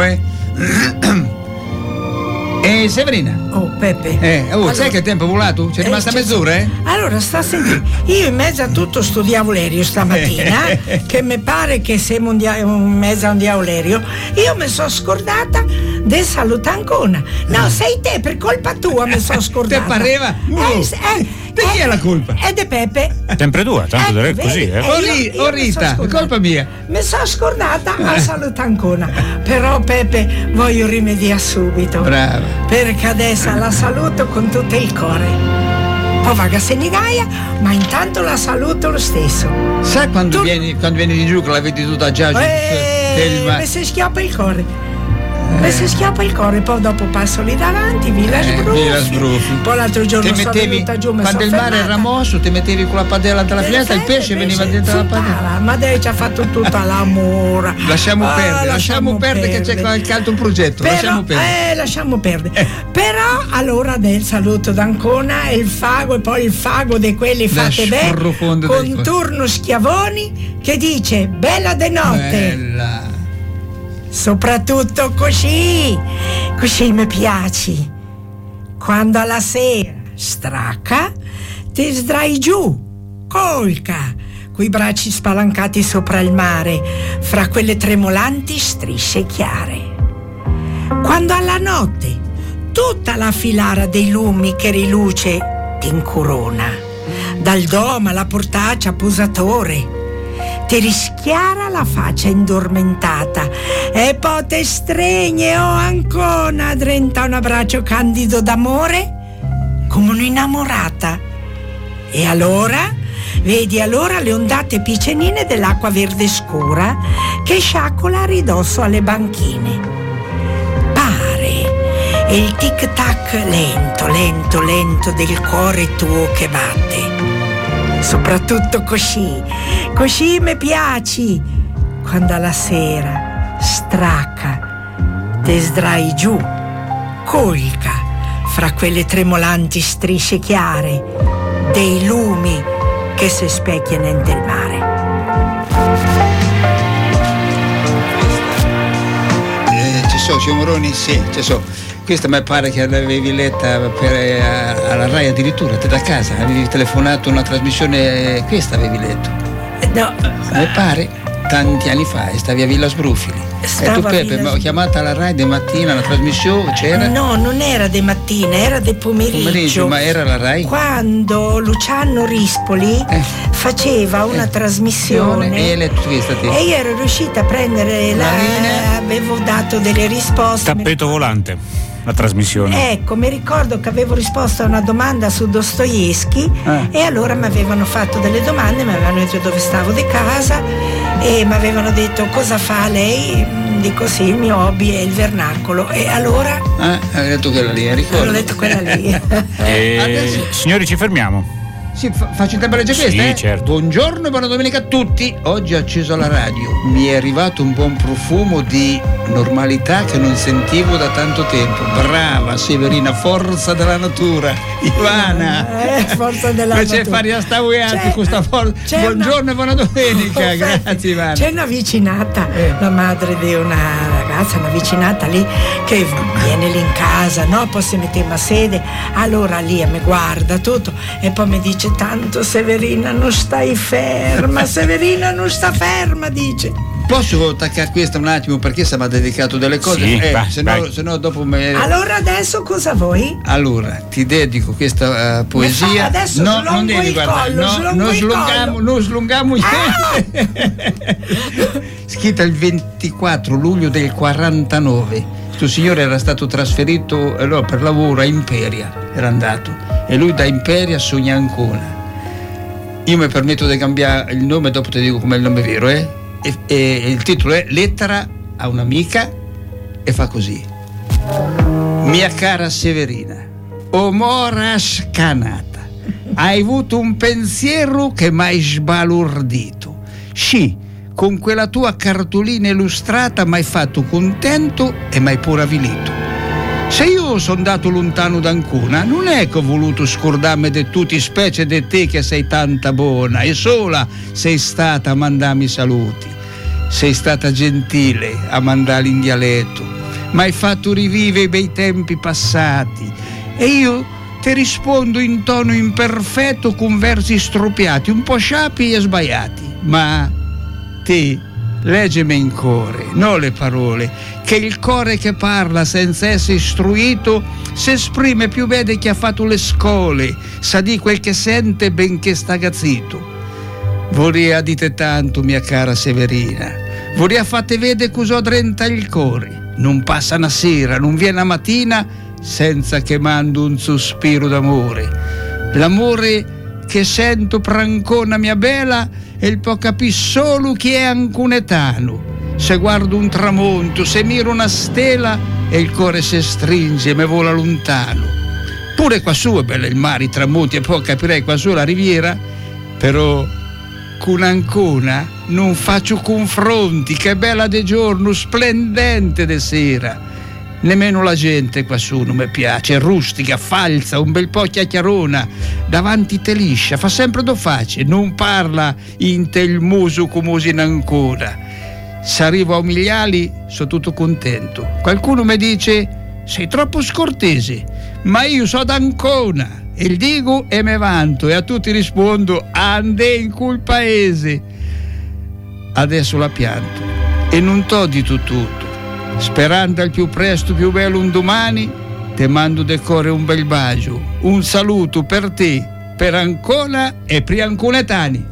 E Severina. Oh Peppe. Allora, sai che il tempo è volato? C'è rimasta mezz'ora, Allora sta sentendo. Io in mezzo a tutto sto diavolerio stamattina, che mi pare che siamo in mezzo a un diavolerio, io mi sono scordata del saluto Ancona. No, sei te, per colpa tua mi sono scordata. Te pareva? Di chi è la colpa? È di Peppe. Sempre tua, tanto deve così, O Rita, è colpa mia. Mi sono scordata al saluto Ancona. Però Peppe voglio rimediare subito. Brava. Perché adesso la saluto con tutto il cuore. Poi vaga se ne gaia, ma intanto la saluto lo stesso. Sai quando vieni di giù che la vedi tutta già giù? Mi si schioppa il cuore. Mi si schioppa il cuore, poi dopo passo lì davanti, Villa Sbruffi. Poi l'altro giorno sono venuta giù, quando il mare era mosso, ti mettevi con la padella dalla finestra, il pesce veniva dentro la padella. Ma lei ci ha fatto tutto all'amore. Lasciamo perdere che c'è qualche altro progetto. Lasciamo perdere. Però allora del saluto d'Ancona e il fago, e poi il fago di quelli fate bene con Turno Schiavoni che dice bella de notte. Bella. Soprattutto così mi piaci. Quando alla sera stracca, ti sdrai giù, colca, coi bracci spalancati sopra il mare, fra quelle tremolanti strisce chiare. Quando alla notte tutta la filara dei lumi che riluce t'incorona, dal doma alla portaccia posatore, ti rischiara la faccia indormentata e poi te stregne Ancona drenta un abbraccio candido d'amore come un'innamorata. E allora, vedi le ondate piccenine dell'acqua verde scura che sciaccola a ridosso alle banchine. Pare e il tic tac lento, lento, lento del cuore tuo che batte. Soprattutto così mi piaci, quando alla sera stracca, te sdrai giù, colca fra quelle tremolanti strisce chiare dei lumi che si specchiano nel mare. Ci so, signor Moroni? Sì, ci so. Questa mi pare che l'avevi letta alla RAI addirittura, te da casa, avevi telefonato una trasmissione, questa avevi letto. No. Mi pare, tanti anni fa, stavi a Villa Sbrufili. E tu Peppe, mi ho chiamata alla RAI di mattina, la trasmissione c'era? No, non era di mattina, era di pomeriggio. Ma era la RAI? Quando Luciano Rispoli faceva una trasmissione e io ero riuscita a prendere avevo dato delle risposte. Tappeto volante. La trasmissione. Ecco, mi ricordo che avevo risposto a una domanda su Dostoevskij e allora mi avevano fatto delle domande, mi avevano detto dove stavo di casa e mi avevano detto cosa fa lei. Dico sì, il mio hobby è il vernacolo. E allora? Hai detto quella lì, ricordo. Ho detto quella lì. Signori, ci fermiamo. Sì, faccio in tempo legge questa, Sì, certo. Buongiorno e buona domenica a tutti. Oggi ho acceso la radio. Mi è arrivato un buon profumo di normalità che non sentivo da tanto tempo. Brava Severina, forza della natura. Ivana. Forza della natura. Invece faria stauiati questa forza. Buongiorno e buona domenica. Grazie Ivana. C'è una vicinata, la madre di una ragazza, una vicinata lì che viene lì in casa, no? Poi si mette in sede, allora lì mi guarda tutto e poi mi dice tanto Severina non stai ferma, Severina non sta ferma, dice. Posso attaccare questa un attimo perché se mi ha dedicato delle cose? Sì, se no dopo me. Allora adesso cosa vuoi? Allora ti dedico questa poesia. Adesso no, non devi guardare. Non slunghiamo niente. Scritta il 24 luglio del 49. Questo signore era stato trasferito per lavoro a Imperia, era andato, e lui da Imperia sogna Ancona. Io mi permetto di cambiare il nome, dopo ti dico com'è il nome vero, e il titolo è Lettera a un'amica e fa così: mia cara Severina, omora scanata, hai avuto un pensiero che m'hai sbalordito. Sì, con quella tua cartolina illustrata m'hai fatto contento e m'hai pure avvilito. Se io sono andato lontano da Ancona, non è che ho voluto scordarmi di tutti, specie di te che sei tanta buona e sola sei stata a mandarmi saluti. Sei stata gentile a mandarli in dialetto, m'hai fatto rivivere i bei tempi passati e io ti rispondo in tono imperfetto con versi stropiati, un po' sciapi e sbagliati, ma te leggimi in cuore, non le parole, che il cuore che parla senza essere istruito si esprime più bene chi ha fatto le scole, sa di quel che sente benché sta zitto. Vorrei dite tanto, mia cara Severina, vorrei fate vedere cosa drenta il cuore. Non passa una sera, non viene una mattina senza che mando un sospiro d'amore. L'amore che sento per Ancona mia bella e il può capire solo chi è anconetano. Se guardo un tramonto, se miro una stella e il cuore si stringe e me vola lontano. Pure qua su è bello il mare, i tramonti e poi capirei qua su la riviera, però con Ancona non faccio confronti, che bella de giorno, splendente de sera. Nemmeno la gente qua su non mi piace, è rustica, falsa, un bel po' chiacchierona, davanti te liscia, fa sempre do face, non parla in te il muso come in Ancona. Se arrivo a umiliali sono tutto contento. Qualcuno mi dice sei troppo scortese, ma io so d'Ancona e il dico e me vanto e a tutti rispondo ande in quel paese. Adesso la pianto e non t'ho detto tutto, sperando al più presto più bello un domani te mando de cuore un bel bacio, un saluto per te, per Ancona e per Anconetani.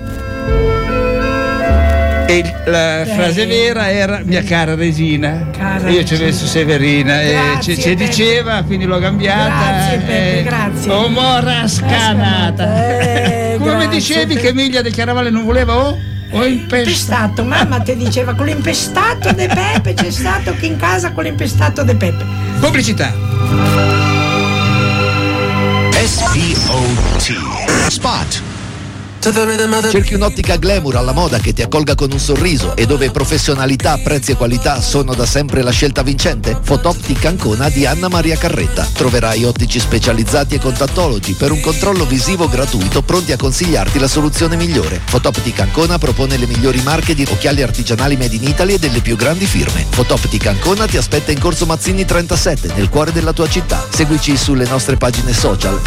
E la frase vera era mia cara Regina. Io ci ho messo Severina e ci diceva, quindi l'ho cambiata. Grazie Peppe, grazie. Omora scanata. Come mi dicevi che Emilia del Chiaravalle non voleva o impestato? Mamma ti diceva con l'impestato de Peppe, c'è stato che in casa con l'impestato de Peppe. Pubblicità. SPOT. Spot. Cerchi un'ottica glamour alla moda che ti accolga con un sorriso e dove professionalità, prezzi e qualità sono da sempre la scelta vincente? Photoptic Ancona di Anna Maria Carretta. Troverai ottici specializzati e contattologi per un controllo visivo gratuito pronti a consigliarti la soluzione migliore. Photoptic Ancona propone le migliori marche di occhiali artigianali made in Italy e delle più grandi firme. Photoptic Ancona ti aspetta in Corso Mazzini 37 nel cuore della tua città. Seguici sulle nostre pagine social.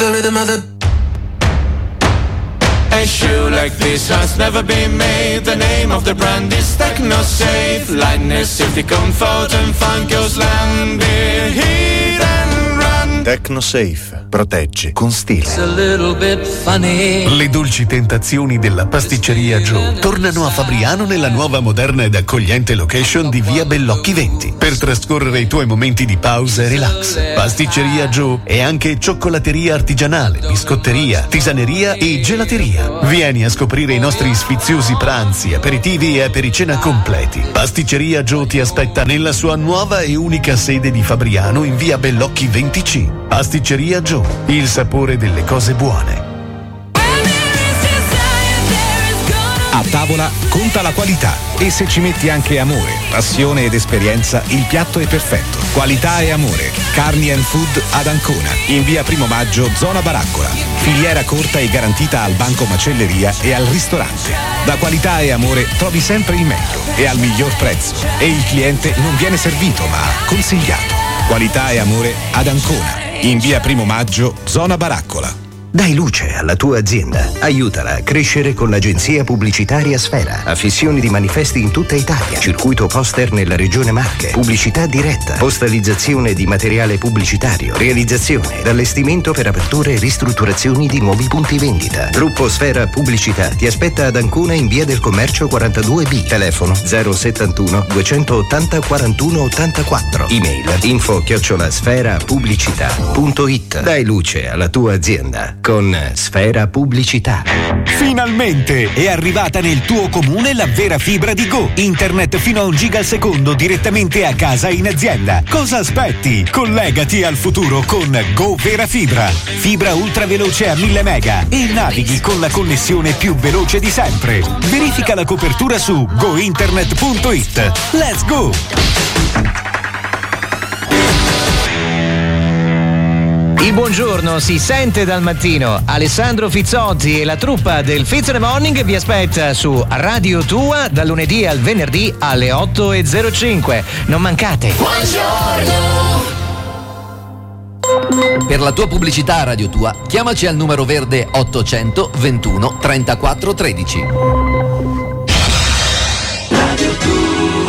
A shoe like this has never been made. The name of the brand is TechnoSafe. Lightness, safety, comfort and fun goes land. Hit and run. TechnoSafe. Protegge con stile. Le dolci tentazioni della pasticceria Joe tornano a Fabriano nella nuova, moderna ed accogliente location di via Bellocchi 20 per trascorrere i tuoi momenti di pausa e relax. Pasticceria Joe è anche cioccolateria artigianale, biscotteria, tisaneria e gelateria. Vieni a scoprire i nostri sfiziosi pranzi, aperitivi e apericena completi. Pasticceria Joe ti aspetta nella sua nuova e unica sede di Fabriano in via Bellocchi 20C. Pasticceria Joe, il sapore delle cose buone. A tavola conta la qualità e se ci metti anche amore, passione ed esperienza, il piatto è perfetto. Qualità e amore. Carni and Food ad Ancona, in via Primo Maggio, zona Baraccola. Filiera corta e garantita al banco macelleria e al ristorante. Da Qualità e Amore trovi sempre il meglio e al miglior prezzo. E il cliente non viene servito ma consigliato. Qualità e Amore ad Ancona, in via Primo Maggio, zona Baraccola. Dai luce alla tua azienda. Aiutala a crescere con l'agenzia pubblicitaria Sfera. Affissioni di manifesti in tutta Italia. Circuito poster nella regione Marche. Pubblicità diretta. Postalizzazione di materiale pubblicitario. Realizzazione ed allestimento per aperture e ristrutturazioni di nuovi punti vendita. Gruppo Sfera Pubblicità ti aspetta ad Ancona in via del Commercio 42B. Telefono 071 280 41 84. Email info@sferapubblicità.it. Dai luce alla tua azienda con Sfera Pubblicità. Finalmente è arrivata nel tuo comune la vera fibra di Go. Internet fino a 1 giga al secondo direttamente a casa in azienda. Cosa aspetti? Collegati al futuro con Go Vera Fibra. Fibra ultra veloce a 1000 mega e navighi con la connessione più veloce di sempre. Verifica la copertura su gointernet.it. Let's go! Il buongiorno si sente dal mattino. Alessandro Fizzotti e la truppa del Fizz in the Morning vi aspetta su Radio Tua dal lunedì al venerdì alle 8:05. Non mancate. Buongiorno! Per la tua pubblicità a Radio Tua, chiamaci al numero verde 800 21 34 13. Radio Tua.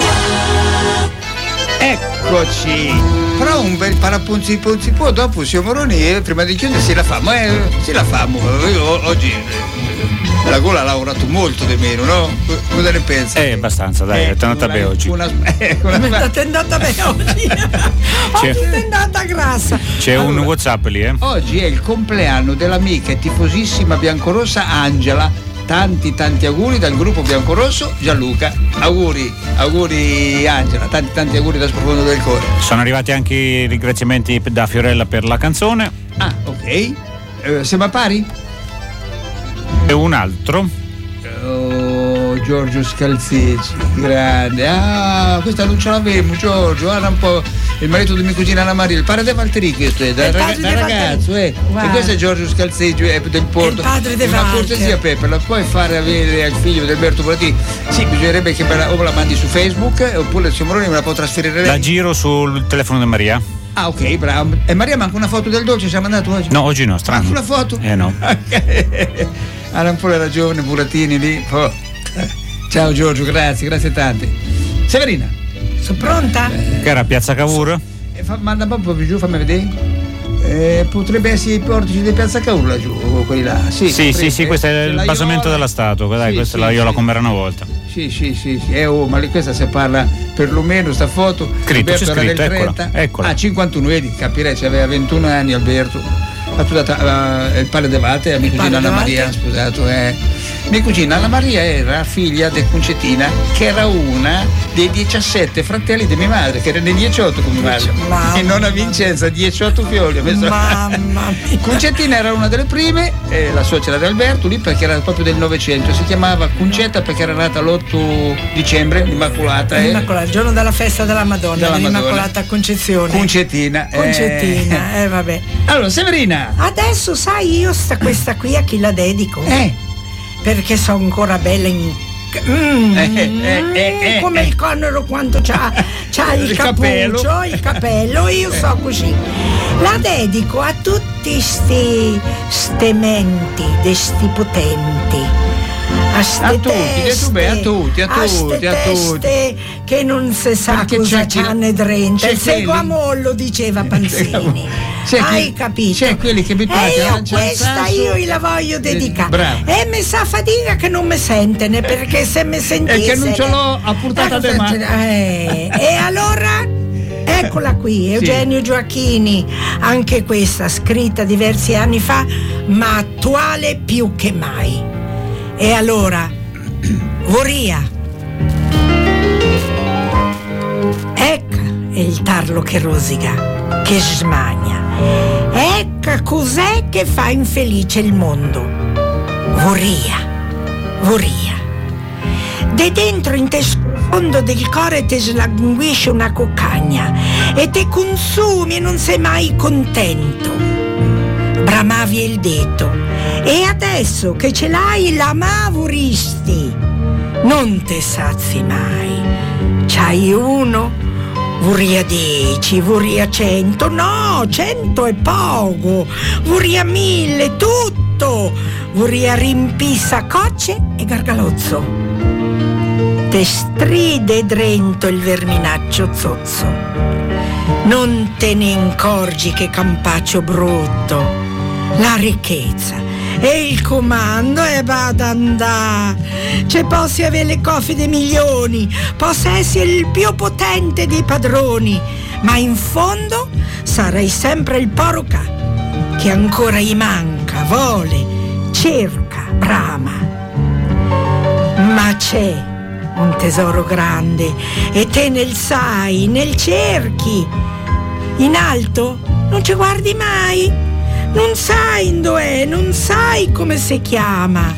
Eccoci. Però un bel parapunzi poi dopo siamo Moroni prima di chiudere se la famo. Io oggi la gola ha lavorato molto di meno, no? Cosa ne pensi? Abbastanza, dai, è andata bene oggi. È andata bene oggi. Oggi è andata grassa. C'è un WhatsApp lì, Oggi è il compleanno dell'amica e tifosissima biancorossa Angela. Tanti auguri dal gruppo Biancorosso. Gianluca, auguri Angela, tanti auguri dal profondo del cuore. Sono arrivati anche i ringraziamenti da Fiorella per la canzone. Ah, ok. Siamo a pari? E un altro. Giorgio Scalzeci, grande. Ah, questa non ce l'avevo, Giorgio. Era un po' il marito di mia cugina Anna Maria, il padre di Valtteri, questo è da ragazzo, E questo è Giorgio Scalzeci del Porto. Il padre di Una cortesia, Peppe, la puoi fare avere al figlio di Alberto Buratini? Sì, bisognerebbe che o me la mandi su Facebook oppure il signor Moroni me la può trasferire lei. La giro sul telefono di Maria. Ah, ok, bravo. E Maria manca una foto del dolce, ci ha mandato oggi? No, oggi no, strano. Manca una foto? No. Era un po' la ragione, Buratini lì. Ciao Giorgio, grazie tante. Severina. Sono pronta? Che era Piazza Cavour? Manda un po' più giù, fammi vedere. Potrebbe essere i portici di Piazza Cavour laggiù, quelli là. Sì, questo è il basamento della statua, dai, questa la io la com'era una volta. Sì. Ma di questa si parla perlomeno, sta foto. Scritto, Alberto c'è era scritto, del 30. Eccola. 51, vedi, capirei, aveva 21 anni Alberto. Il padre De Vate, amico di Anna Maria, sposato, Mia cugina Anna Maria era figlia di Concettina, che era una dei 17 fratelli di mia madre, che era nei 18 con mia madre. E nonna Vincenza, 18 fiori. Mamma mia. Concettina era una delle prime, la suocera di Alberto, lì perché era proprio del Novecento. Si chiamava Concetta perché era nata l'8 dicembre, l'Immacolata. Il giorno della festa della Madonna, dell'Immacolata Concezione. Concettina. Vabbè. Allora, Severina. Adesso sai, io questa qui a chi la dedico? Perché sono ancora bella in come il Conero quanto c'ha il cappuccio, il capello, io so così. La dedico a tutti sti menti, de sti potenti. A tutti che non si sa cosa c'hanno dentro. Il seguamollo, diceva Panzini. Hai capito? C'è quelli che abituati a questa io la voglio dedicare. E mi sa fatica che non mi sentene, perché se mi sentisse. E che non ce l'ho a portata di mano. E allora eccola qui, Eugenio Gioacchini, anche questa scritta diversi anni fa, ma attuale più che mai. E allora, Voria. Ecco il tarlo che rosica, che smania. Ecco cos'è che fa infelice il mondo. Voria. De dentro in te sprofondo del cuore te slanguisce una cocagna e te consumi e non sei mai contento. Bramavi il detto. E adesso che ce l'hai la vorresti, non te sazi mai. C'hai uno, vorria 10, vorria 100, no, 100 è poco, vorria 1000, tutto, vorria rimpissa cocce e gargalozzo. Te stride drento il verminaccio zozzo, non te ne incorgi che campaccio brutto, la ricchezza e il comando e vada andà. C'è possi avere le coffe dei milioni, possa essere il più potente dei padroni, ma in fondo sarai sempre il poroca che ancora gli manca, vuole, cerca, brama. Ma c'è un tesoro grande e te nel sai, nel cerchi. In alto non ci guardi mai. Non sai dove è, non sai come si chiama.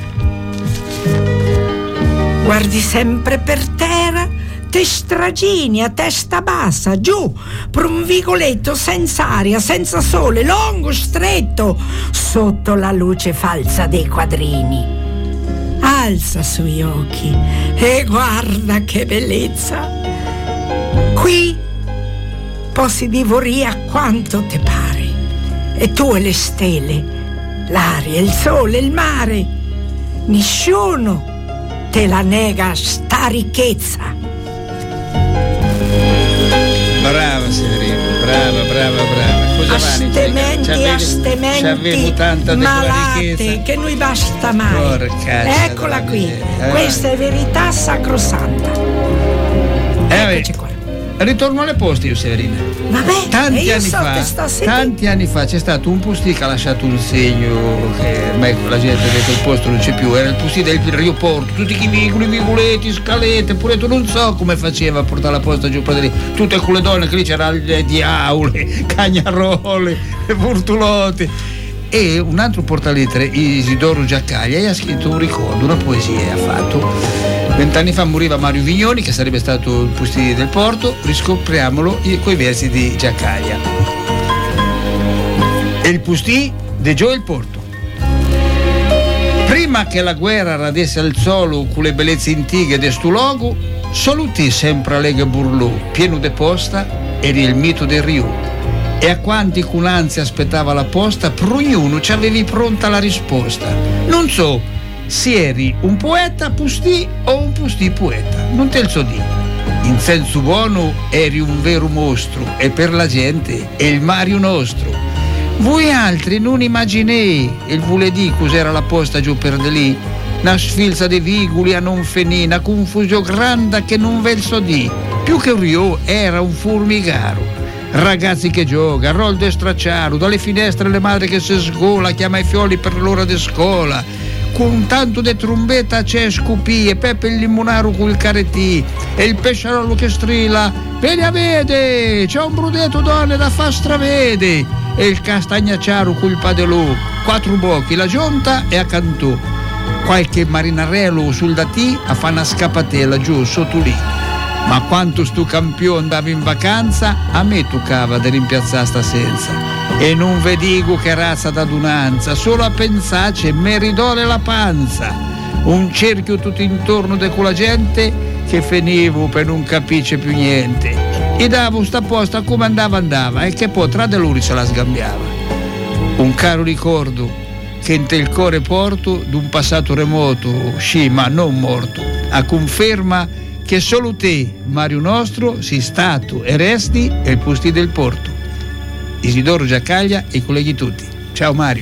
Guardi sempre per terra, te stragini a testa bassa, giù, per un vicoletto senza aria, senza sole, lungo, stretto, sotto la luce falsa dei quadrini. Alza sugli occhi e guarda che bellezza. Qui possi divorire quanto te pare. E tu e le stelle, l'aria, il sole, il mare, nessuno te la nega sta ricchezza. Brava Severino, brava. Astementi malate che non basta mai. Porca, eccola qui, questa è verità sacrosanta. Eccoci qua. Ritorno alle poste io, Severina. Vabbè, tanti anni fa c'è stato un postì che ha lasciato un segno che ormai la gente ha detto il posto non c'è più, era il postì del Rio Porto, tutti i vicoletti, scalette, pure tu non so come faceva a portare la posta giù per lì, tutte quelle donne che lì c'erano le diaule, cagnarole, Portulotti. E un altro portalettere, Isidoro Giaccaglia, gli ha scritto un ricordo, una poesia ha fatto. 20 anni fa moriva Mario Vignoni, che sarebbe stato il postino del Porto, riscopriamolo coi versi di Giaccaglia. E il postì de Gio il Porto. Prima che la guerra radesse al solo con le bellezze antiche de stu logo, saluti sempre a Lega Burlù, pieno de posta, eri il mito del Riu. E a quanti con ansia aspettava la posta, per ognuno ci avevi pronta la risposta. Non so se eri un poeta pustì o un pustì poeta, non te lo so dire. In senso buono eri un vero mostro e per la gente è il Mario nostro. Voi altri non immaginei il vuledì cos'era la posta giù per di lì, una sfilza di viguli a non finì, una confusione grande che non ve so di. Più che un rio era un formigaro. Ragazzi che gioca, rol de stracciaro, dalle finestre le madri che si sgola, chiama i fioli per l'ora di scuola. con tanto di trombetta c'è scupì e Peppe il limonaro col carettì e il pesciarolo che strilla vedi a vede, c'è un brudetto donne da fa stravede e il castagnaciaro col padelò, 4 bocchi, la giunta e accanto qualche marinarello sul datì a fa una scappatella giù sotto lì. Ma quanto stu campione andava in vacanza, a me toccava di rimpiazzare sta senza. E non ve dico che razza d'adunanza, solo a pensarci mi ridore la panza. Un cerchio tutto intorno di quella gente che finivo per non capice più niente. E davo sta posta come andava e che poi tra di loro se la sgambiava. Un caro ricordo che in il cuore porto d'un passato remoto, sì ma non morto, a conferma che solo te, Mario nostro, sei stato e resti il posti del porto. Isidoro Giacaglia e i colleghi tutti. Ciao Mario.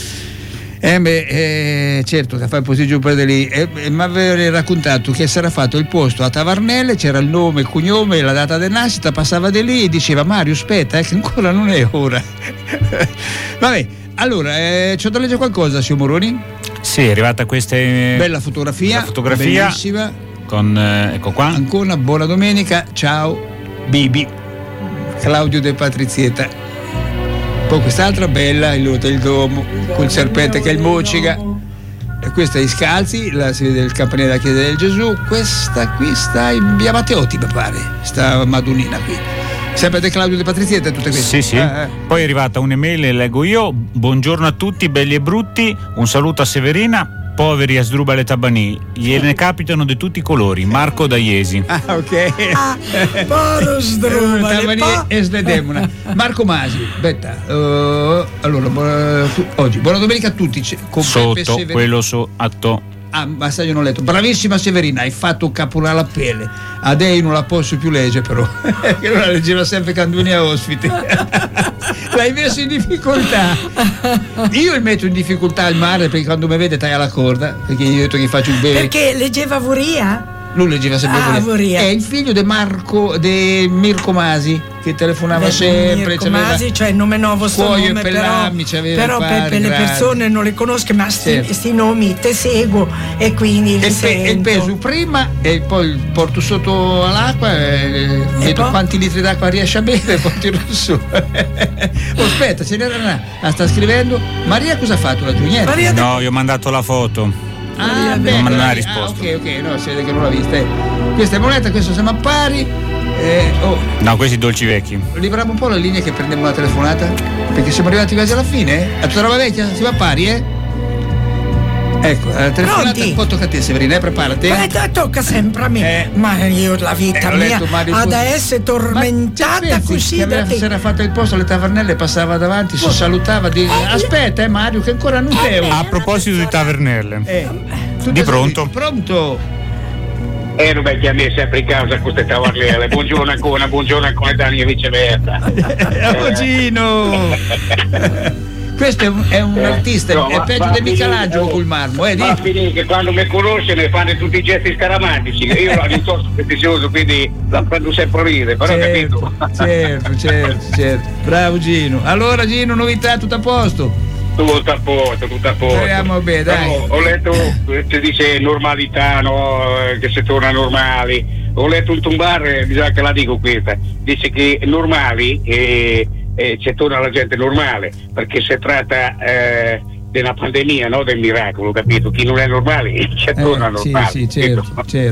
Certo che fa il posto giù per di lì, mi aveva raccontato che si era fatto il posto a Tavarnelle, c'era il nome, il cognome, la data di nascita, passava di lì e diceva Mario aspetta, che ancora non è ora. Vabbè, allora, c'ho da leggere qualcosa, signor Moroni? Sì, è arrivata questa bella fotografia, bellissima. Con, ecco qua. Ancora buona domenica, ciao Bibi, Claudio De Patrizietta. Poi quest'altra bella, il Hotel Domo, col serpente che è il Mociga. E questa è Scalzi, la sede del campanile della Chiesa del Gesù. Questa qui sta in via Matteotti, mi pare, sta Madonnina qui. Sempre di Claudio De Patrizietta tutte queste. Sì. Poi è arrivata un'email e leggo io. Buongiorno a tutti, belli e brutti, un saluto a Severina. Poveri a Sdrubale Tabani, gliene capitano di tutti i colori. Marco da Iesi. Ah, ok. Poro Sdrubale Tabani e Sledemona. Marco Masi. Aspetta. Allora, oggi buona domenica a tutti. Con sotto quello atto. Ah, basta, io non ho letto. Bravissima Severina, hai fatto un caporale a pelle. A lei non la posso più leggere, però. Che non la leggeva sempre quando veniva ospite. L'hai messo in difficoltà. Io il metto in difficoltà al mare perché quando mi vede taglia la corda. Perché io ho detto che faccio un bene. Perché leggeva Vuria? Lui leggeva sempre Vuria. È il figlio di Mirko Masi, che telefonava sempre. Mirko Masi, cioè il nome nuovo sto nome, però per le persone non le conosco, ma sti nomi te seguo e quindi il peso prima e poi porto sotto all'acqua e vedo quanti litri d'acqua riesce a bere e poi tiro su. Aspetta, ce n'era sta scrivendo. Maria cosa ha fatto la Giulietta? No, io ho mandato la foto. Non me l'ha risposto. Ok, no, si vede che non l'ha vista. Questa è moneta, questo siamo a pari. No, questi dolci vecchi. Liberiamo un po' la linea che prendiamo una telefonata. Perché siamo arrivati quasi alla fine. A tutta roba vecchia, siamo a pari, Ecco, la telefonata un po' tocca a te, Severina, preparati. Tocca sempre a me. Ma io la vita mia adesso è tormentata così da te. Si era fatto il posto alle tavernelle, passava davanti, si salutava, aspetta Mario che ancora non è. A proposito di tavernelle, di pronto? Pronto? Non metti a me sempre in causa queste tavernelle. Buongiorno ancora Dani e viceversa. Gino! Questo è un artista, no, è peggio di Michelangelo col marmo. Ma finì che quando mi conosce mi fanno tutti i gesti scaramantici. Io non sono superstizioso, quindi la prendo sempre a ridere, però capito? Certo. Bravo Gino. Allora Gino, novità, tutto a posto? Tutto a posto. Speriamo bene, dai. Ho letto, si dice normalità, no? Che si torna normali. Ho letto un tumbar, bisogna che la dico questa. Dice che normali ci torna la gente normale, perché si tratta di una pandemia, no? Del miracolo, capito? Chi non è normale ci torna normale. Sì, certo.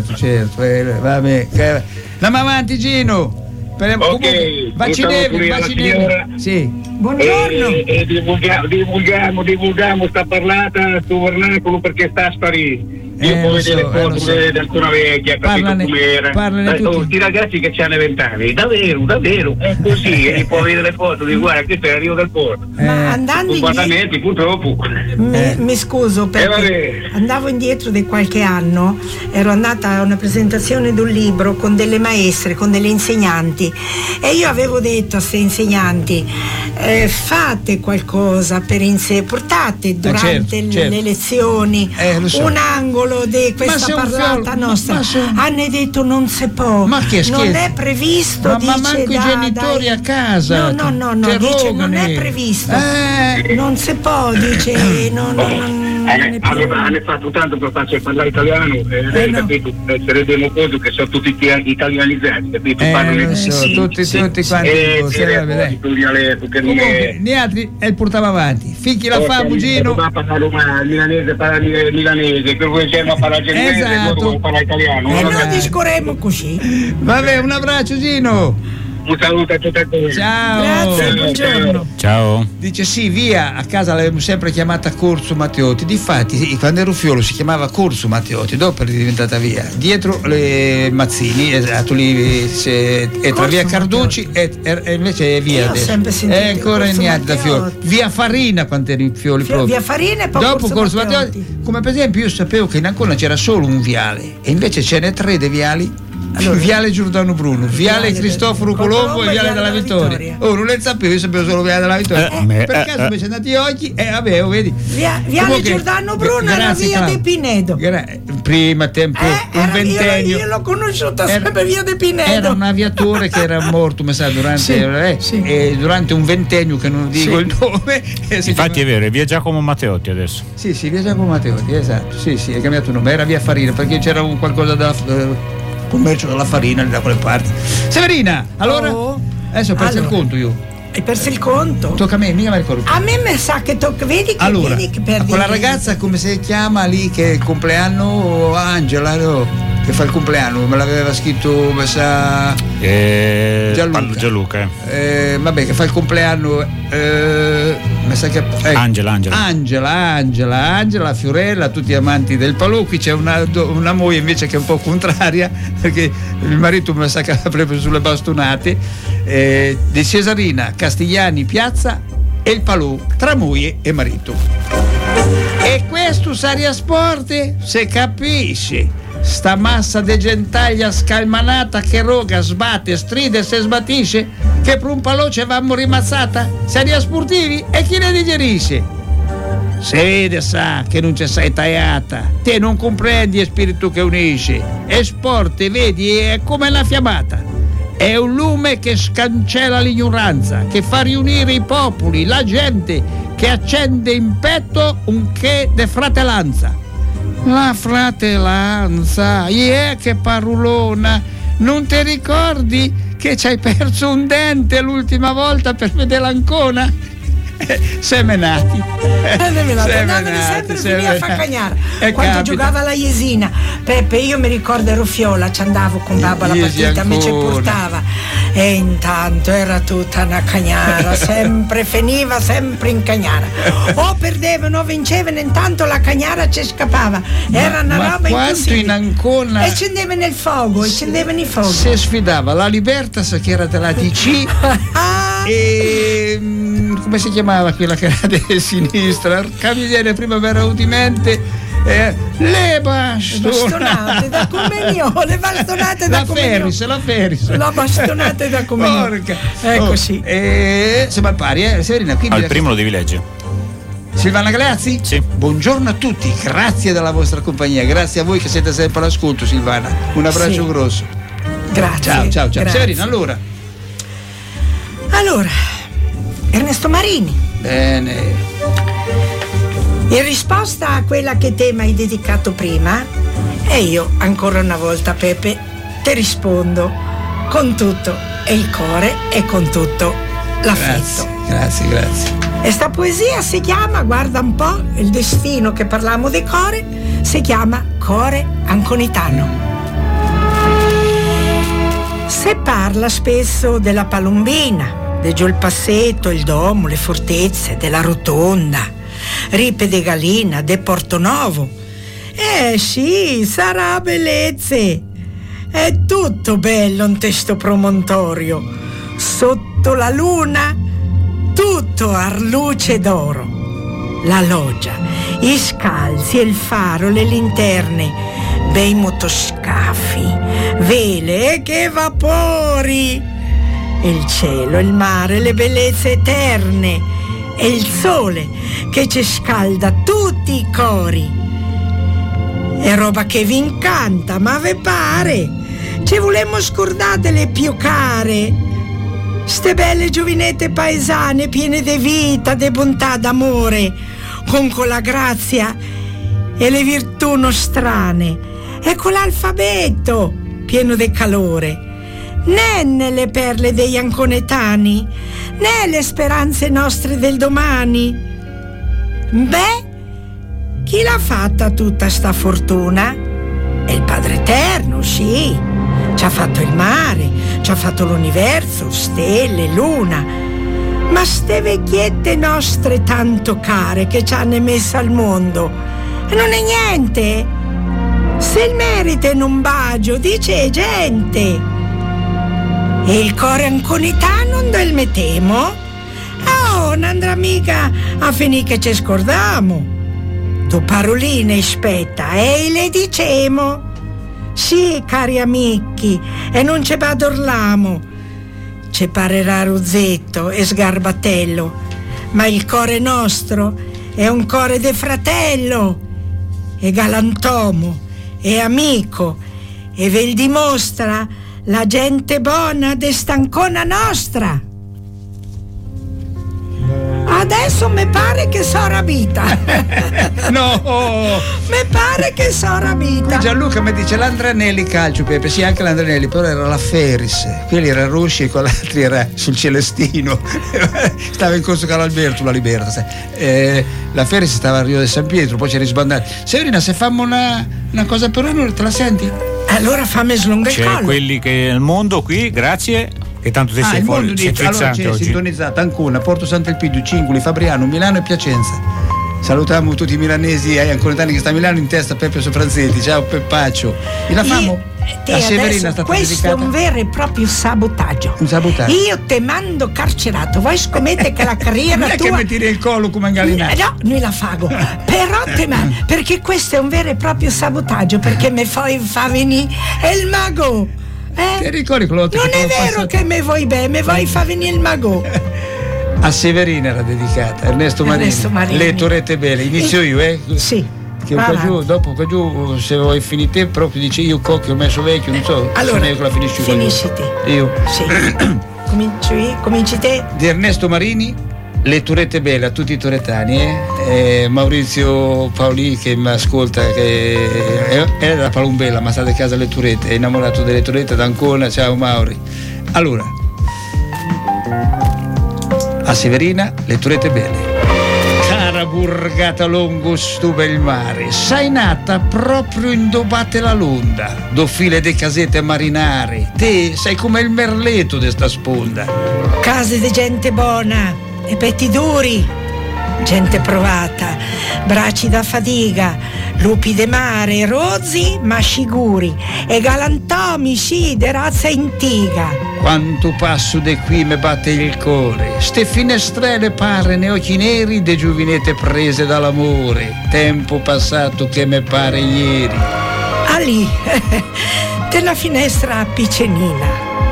Vabbè. Andiamo avanti Gino. Ok, vaccinevi. Sì. Buongiorno. E divulghiamo sta parlata, sto vernacolo perché sta a sparire. Io può vedere foto di alcuna vecchia, capito com'era. Questi ragazzi che hanno 20 anni, davvero, è così, e può vedere le foto di guarda, questo è l'arrivo del porto. Ma andando indietro, purtroppo. Mi scuso perché andavo indietro di qualche anno, ero andata a una presentazione di un libro con delle maestre, con delle insegnanti, e io avevo detto a queste insegnanti fate qualcosa per portate durante le lezioni un angolo di questa parlata nostra. Hanno detto non si può, non è previsto, ma manco i genitori a casa no, dice non è previsto, non si può, dice viene più. Hanno fatto tanto per farci parlare italiano, capito? Si rendono conto che sono tutti italianizzati, capito? Tutti quanti un dialetto che non è. Gli altri portava avanti. Finchi la fa, Bugino. Ma parla romano, milanese parla milanese, per cui siamo a parlare genovese e loro parla italiano. E noi discorremo così. Vabbè, un abbraccio, Gino. Un saluto a tutti e due. Ciao. Grazie, buongiorno. Ciao. Dice sì, via, a casa l'avevamo sempre chiamata Corso Matteotti. Difatti, quando ero fiolo si chiamava Corso Matteotti, dopo è diventata via. Dietro le Mazzini, esatto, lì è tra via Carducci e invece è via. Io ho sempre sentito è ancora niente da fiolo. Via Farina quando eri in fioli proprio. Via Farina e poi dopo Corso Matteotti. Come per esempio io sapevo che in Ancona c'era solo un viale e invece ce n'è 3 dei viali. Allora, viale Giordano Bruno, viale Cristoforo Colombo e viale della Vittoria. Oh, non le sapevo, io sapevo solo viale della Vittoria. Per caso mi sono andati occhi e vabbè, vedi. Viale Giordano Bruno era via De Pinedo. Prima tempo un ventennio. Io l'ho conosciuta sempre via De Pinedo. Era un aviatore che era morto, mi sa, durante un ventennio che non dico il nome. Infatti è vero, è via Giacomo Matteotti adesso. Sì, via Giacomo Matteotti, esatto. Sì, è cambiato il nome, era via Farina perché c'era qualcosa da commercio della farina da quelle parti. Severina, allora? Adesso ho perso il conto io. Hai perso il conto? Tocca a me, mica mi ricordo. A me mi sa che tocca, vedi che allora, vedi che perdi. Quella ragazza come si chiama lì che è il compleanno, Angela, no? Che fa il compleanno, me l'aveva scritto, mi sa Gianluca. Vabbè, che fa il compleanno, mi sa che Angela, Fiorella, tutti amanti del Palò. Qui c'è una moglie invece che è un po' contraria, perché il marito mi sa che l'ha preso sulle bastonate, di Cesarina, Castigliani, Piazza e il Palò, tra moglie e marito. E questo Saria Sport se capisce. Sta massa de gentaglia scalmanata che roga, sbatte, stride, se sbatisce, che per un palò ce vammo rimazzata, seria sportivi e chi ne digerisce? Se vede sa che non c'è sei tagliata, te non comprendi il spirito che unisce, e sport, vedi, è come una fiammata, è un lume che scancella l'ignoranza, che fa riunire i popoli, la gente, che accende in petto un che de fratellanza. La fratellanza, che parolona, non ti ricordi che ci hai perso un dente l'ultima volta per vedere l'Ancona? Semenati. Andavi sempre finì a Faccagnara quando giocava la Jesina. Peppe, io mi ricordo ero fiola, ci andavo con babbo alla partita, mi ci portava e intanto era tutta una cagnara, sempre finiva sempre in cagnara, o perdevano o vincevano, intanto la cagnara ci scappava, era una roba quanto in Ancona e scendevano il fuoco, scendevano i fuochi, si sfidava la Libertas che era della DC e come si chiamava quella che era di sinistra, Cavaliere Primavera Udimente, le bastonate da Comenio, le bastonate da Comenio, la Ferris, la bastonate da Comenio, eccoci. Siamo pari, Severina, al primo lo devi leggere. Silvana Galeazzi? Sì. Buongiorno a tutti, grazie della vostra compagnia, grazie a voi che siete sempre all'ascolto, Silvana. Un abbraccio grosso. Grazie. Ciao. Grazie. Severina, allora, Ernesto Marini. Bene. In risposta a quella che te mi hai dedicato prima, e io ancora una volta, Peppe, ti rispondo con tutto e il cuore e con tutto l'affetto. Grazie. E sta poesia si chiama, guarda un po', il destino che parliamo di cuore, si chiama Cuore Anconitano. Se parla spesso della Palombina, de Giol Passetto, il Domo, le fortezze, della Rotonda, Ripe de Galina, de Portonovo. Sì, sarà bellezze. È tutto bello in testo promontorio. Sotto la luna, tutto a luce d'oro. La loggia, i scalzi, il faro, le linterne, bei motoscafi, vele e che vapori. Il cielo, il mare, le bellezze eterne e il sole che ci scalda tutti i cori. È roba che vi incanta, ma ve pare? Ci volemmo scordare le più care. Ste belle giovinette paesane piene di vita, di bontà, d'amore, con quella grazia e le virtù nostrane, ecco l'alfabeto pieno di calore, né nelle perle degli anconetani, né le speranze nostre del domani. Beh, chi l'ha fatta tutta sta fortuna? È il Padre Eterno, sì. Ci ha fatto il mare, ci ha fatto l'universo, stelle, luna. Ma ste vecchiette nostre tanto care che ci hanno messa al mondo, non è niente. Se il merito è in un bagio, dice gente. E il core anconitano non del metemo? Oh, non andrà mica a finire che ci scordamo. Tu paroline aspetta, e le dicemo. Sì, cari amici, e non ce badorlamo. Ce parerà Ruzzetto e Sgarbatello, ma il core nostro è un core de fratello, e galantomo, e amico, e ve dimostra la gente buona de stancona nostra. Adesso mi pare che so rabita. No! Mi pare che so rabita. Qui Gianluca mi dice l'Andranelli calcio, Pepe. Sì, anche l'Andranelli, però era la Ferris. Quelli era Rusci e quell'altro era sul Celestino. Stava in corso Carlo Alberto, la Libertà. La Ferris stava a Rio de San Pietro, poi c'era sbandata. Severina, se fammo una cosa per noi, te la senti? Allora fammi slungare il collo. C'è quelli che nel mondo qui, grazie. Che tanto ti sei fuori, sei allora c'è oggi. Sintonizzata Ancona, Porto Sant'Elpidio, Cingoli, Fabriano, Milano e Piacenza. Salutiamo tutti i milanesi e anconetani che sta a Milano, in testa Peppe Sofranzetti. Ciao Peppaccio. E la famo? A Severina è stata questo dedicata. È un vero e proprio sabotaggio. Un sabotaggio. Io te mando carcerato. Vuoi scommettere che la carriera non è tua... che mi tiri il collo come un gallinato. No, noi la fago. Però te mando, perché questo è un vero e proprio sabotaggio, perché mi fa venire il mago. Ti ricordi quello non è vero che me vuoi bene, me vuoi fa venire il mago. A Severina era dedicata, Ernesto Marini. Le torrette belle, inizio io, Sì. Che qua giù, dopo qua giù, se vuoi finire proprio dici io cocchio, ho messo vecchio, non so. Allora, se la finisci finisci te. Io. Sì. Cominci te. Di Ernesto Marini, le turette belle a tutti i toretani, Maurizio Paoli che mi ascolta, che è da Palumbella ma sta a casa alle turette, è innamorato delle turette d'Ancona. Ciao Mauri. Allora, a Severina le turette belle. Cara Burgata Longo stu bel mare, sei nata proprio in dobate la londa, do file de casette marinare, te sei come il merleto de sta sponda. Case di gente buona e petti duri, gente provata, bracci da fatica, lupi de mare, rozzi ma sciguri, e galantomi sì de razza antica. Quanto passo de qui me batte il cuore, ste finestrelle pare ne occhi neri de giovinette prese dall'amore, tempo passato che me pare ieri. Ali, della finestra piccenina,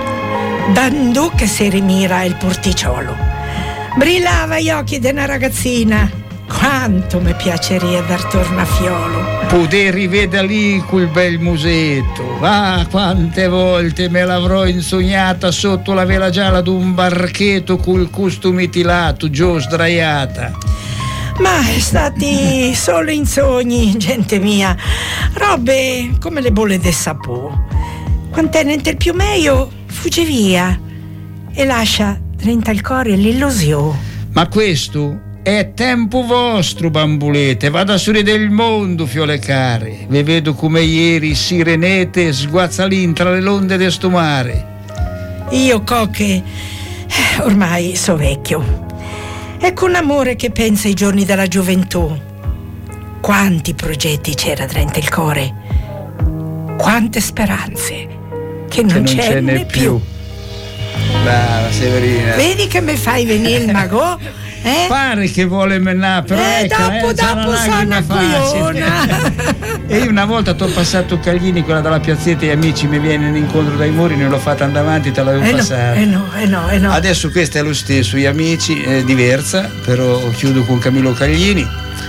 dando che si rimira il porticciolo. Brillava gli occhi di una ragazzina, quanto mi piacerebbe dar tornafiolo. Poter rivedere lì quel bel musetto, ah quante volte me l'avrò insognata sotto la vela gialla d'un barchetto col custo mitilato, giù sdraiata. Ma è stati solo in sogni, gente mia, robe come le bolle del sapò. Quant'è il più meglio, fugge via e lascia dentro il cuore l'illusione. Ma questo è tempo vostro, bambulete, vada su del mondo, fiole care. Vi vedo come ieri, sirenete, sguazzalin tra le onde de sto mare. Io, Cocche, ormai so vecchio. È con amore che pensa ai giorni della gioventù. Quanti progetti c'era dentro il cuore, quante speranze che non ce n'è più. Brava Severina. Vedi che mi fai venire il mago? Pare che vuole menare, però dopo sono una cogliona. E io una volta ti ho passato Caglini, quella dalla piazzetta, e amici mi viene in incontro dai muri, ne l'ho fatta andare avanti, te l'avevo passata. No. Adesso questo è lo stesso, gli amici, diversa, però chiudo con Camillo Caglini.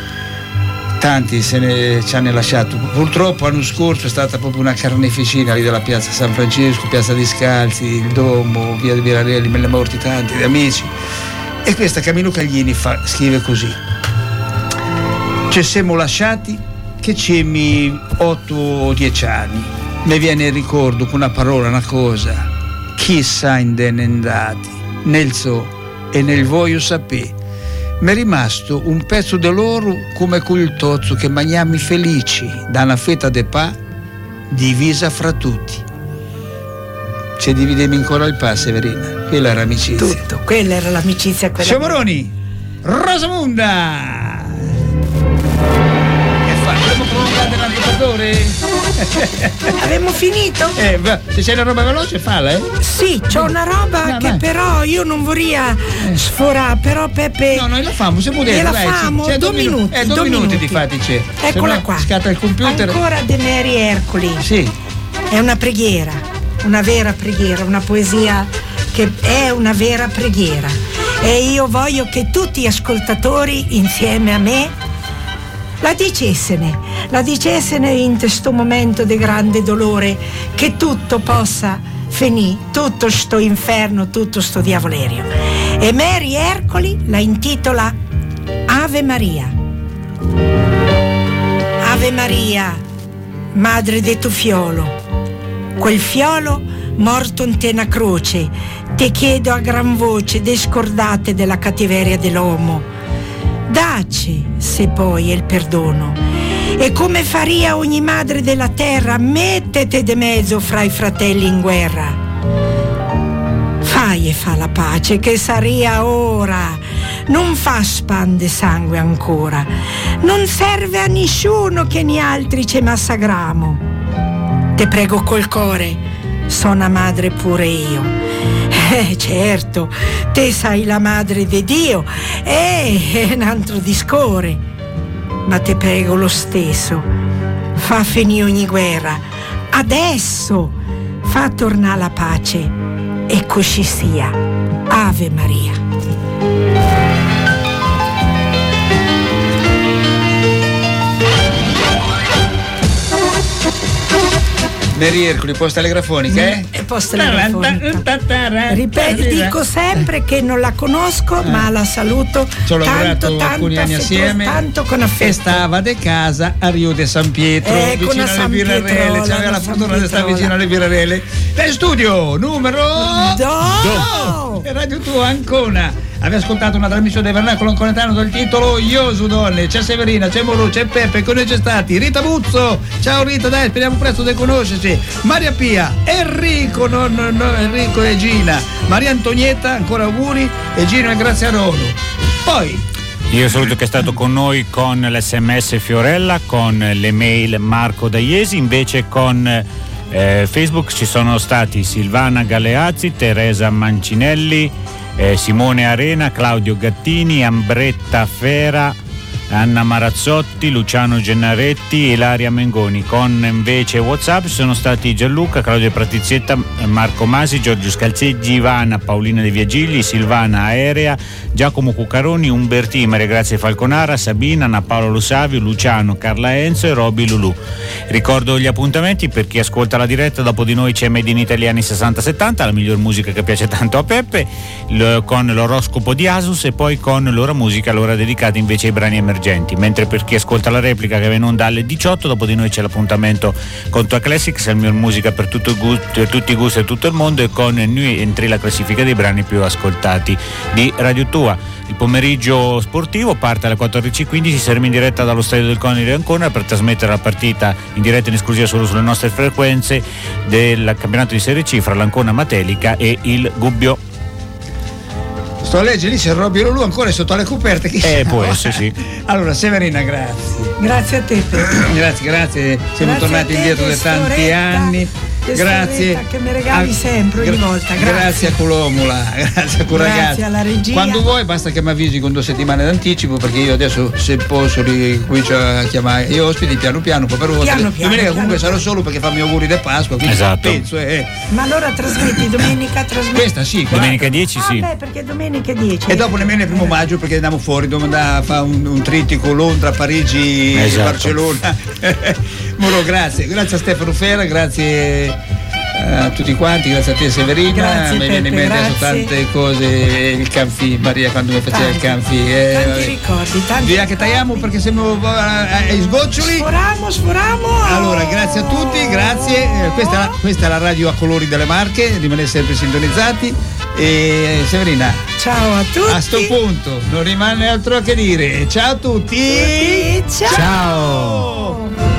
Tanti ci hanno lasciato. Purtroppo l'anno scorso è stata proprio una carneficina lì della piazza San Francesco, piazza Discalzi, il Domo, via di Virarelli, me ne morti tanti di amici. E questa Camillo Caglini scrive così: ci siamo lasciati che c'è 8 o 10 anni. Mi viene il ricordo con una parola, una cosa. Chissà indennati, nel so e nel voglio sapere. Mi è rimasto un pezzo di loro come quel tozzo che mangiamo felici da una fetta de pa divisa fra tutti. Ci dividemmo ancora il pa, Severina. Quella era amicizia. Tutto, quella era l'amicizia. Sciomoroni, Rosamunda. Che fa? Vogliamo prolungare l'anticipatore? Abbiamo finito? Se c'è una roba veloce, falla, Sì, c'ho una roba che però io non vorrei sforare, però Peppe. No, noi la famo, se potete. La famo, 2 minuti. 2 minuti di fatti c'è. Eccola qua. Scatta il computer. Ancora De Mary Ercoli. Sì. È una preghiera, una vera preghiera, una poesia che è una vera preghiera. E io voglio che tutti gli ascoltatori, insieme a me, la dicessene in questo momento di grande dolore, che tutto possa finire, tutto sto inferno, tutto sto diavolerio. E Mary Ercoli la intitola Ave Maria. Ave Maria, madre de tuo fiolo, quel fiolo morto in te una croce, te chiedo a gran voce, descordate della cattiveria dell'uomo. Daci, se poi, il perdono. E come faria ogni madre della terra, mettete de mezzo fra i fratelli in guerra. Fai e fa la pace, che saria ora. Non fa spande sangue ancora. Non serve a nessuno che ni altri ce massagramo. Te prego col core, sono una madre pure io. Certo, te sei la madre di Dio, è un altro discorre. Ma te prego lo stesso, fa finire ogni guerra, adesso fa tornare la pace, e così sia. Ave Maria. Mary Ercoli, posta telegrafonica, Posta telegrafonica. Dico sempre che non la conosco, ma la saluto. Ci ho lavorato alcuni anni assieme. Tanto con affetto. E stava de casa a Rio de San Pietro, vicino alle Birrarelle. C'aveva la fortuna di stare vicino alle Birrarelle. Nel studio numero 2 Radio Tua Ancona. Avete ascoltato una trasmissione del Vernacolo Anconetano dal titolo Io su donne. C'è Severina, c'è Moro, c'è Peppe, con noi c'è stati Rita Buzzo. Ciao Rita, dai, speriamo presto di conoscerci. Maria Pia, Enrico, Enrico e Gina, Maria Antonietta, ancora auguri, e Gino e Graziarolo. Poi io saluto che è stato con noi con l'SMS Fiorella, con le mail Marco Daiesi, invece con Facebook ci sono stati Silvana Galeazzi, Teresa Mancinelli, Simone Arena, Claudio Gattini, Ambretta Fera, Anna Marazzotti, Luciano Gennaretti, Ilaria Mengoni. Con invece WhatsApp sono stati Gianluca, Claudio Pratizietta, Marco Masi, Giorgio Scalzeggi, Ivana, Paolina De Viagilli, Silvana Aerea, Giacomo Cuccaroni, Umbertì, Maria Grazia Falconara, Sabina, Anna Paolo Lo Savio, Luciano, Carla Enzo e Roby Lulù. Ricordo gli appuntamenti per chi ascolta la diretta. Dopo di noi c'è Made in Italy anni 60-70, la miglior musica che piace tanto a Peppe, con l'oroscopo di Asus, e poi con l'ora musica, l'ora dedicata invece ai brani emergenti. Mentre per chi ascolta la replica che va in onda alle 18, dopo di noi c'è l'appuntamento con Tua Classics, la miglior musica per tutti i gusti e tutto il mondo, e con New Entry, la classifica dei brani più ascoltati di Radio Tua. Il pomeriggio sportivo parte alle 14:15, saremo in diretta dallo stadio del CONI di Ancona per trasmettere la partita in diretta in esclusiva solo sulle nostre frequenze del campionato di Serie C fra l'Ancona Matelica e il Gubbio. Sto a leggere lì se Roby Lulù ancora è sotto le coperte. Può essere, sì. Allora, Severina, grazie. Grazie a te. Grazie. Siamo tornati indietro da tanti anni. Grazie che mi regali sempre ogni volta. Grazie a Colomula, grazie a ragazzi. Grazie alla regia. Quando vuoi basta che mi avvisi con 2 settimane d'anticipo, perché io adesso, se posso, comincio a chiamare gli ospiti piano piano, poi per domenica comunque sarò solo perché fammi auguri di Pasqua, quindi penso. Ma allora trasmetti domenica? Questa sì, domenica 10 sì. Perché domenica 10. E dopo nemmeno il 1 maggio perché andiamo fuori, dobbiamo andare a fare un trittico Londra, Parigi, Barcellona. Moro, grazie a Stefano Fera, grazie a tutti quanti, grazie a te Severina. Grazie, mi viene in Peppe, mente adesso grazie. tante cose, il canfi, Maria quando mi faceva il canfi. Tanti ricordi, tanti Via che tagliamo perché siamo ai sgoccioli. Sforiamo. Allora, grazie a tutti, grazie. Questa è la radio a colori delle Marche, rimanete sempre sintonizzati. E Severina, ciao a tutti. A sto punto non rimane altro che dire. Ciao a tutti. Ciao.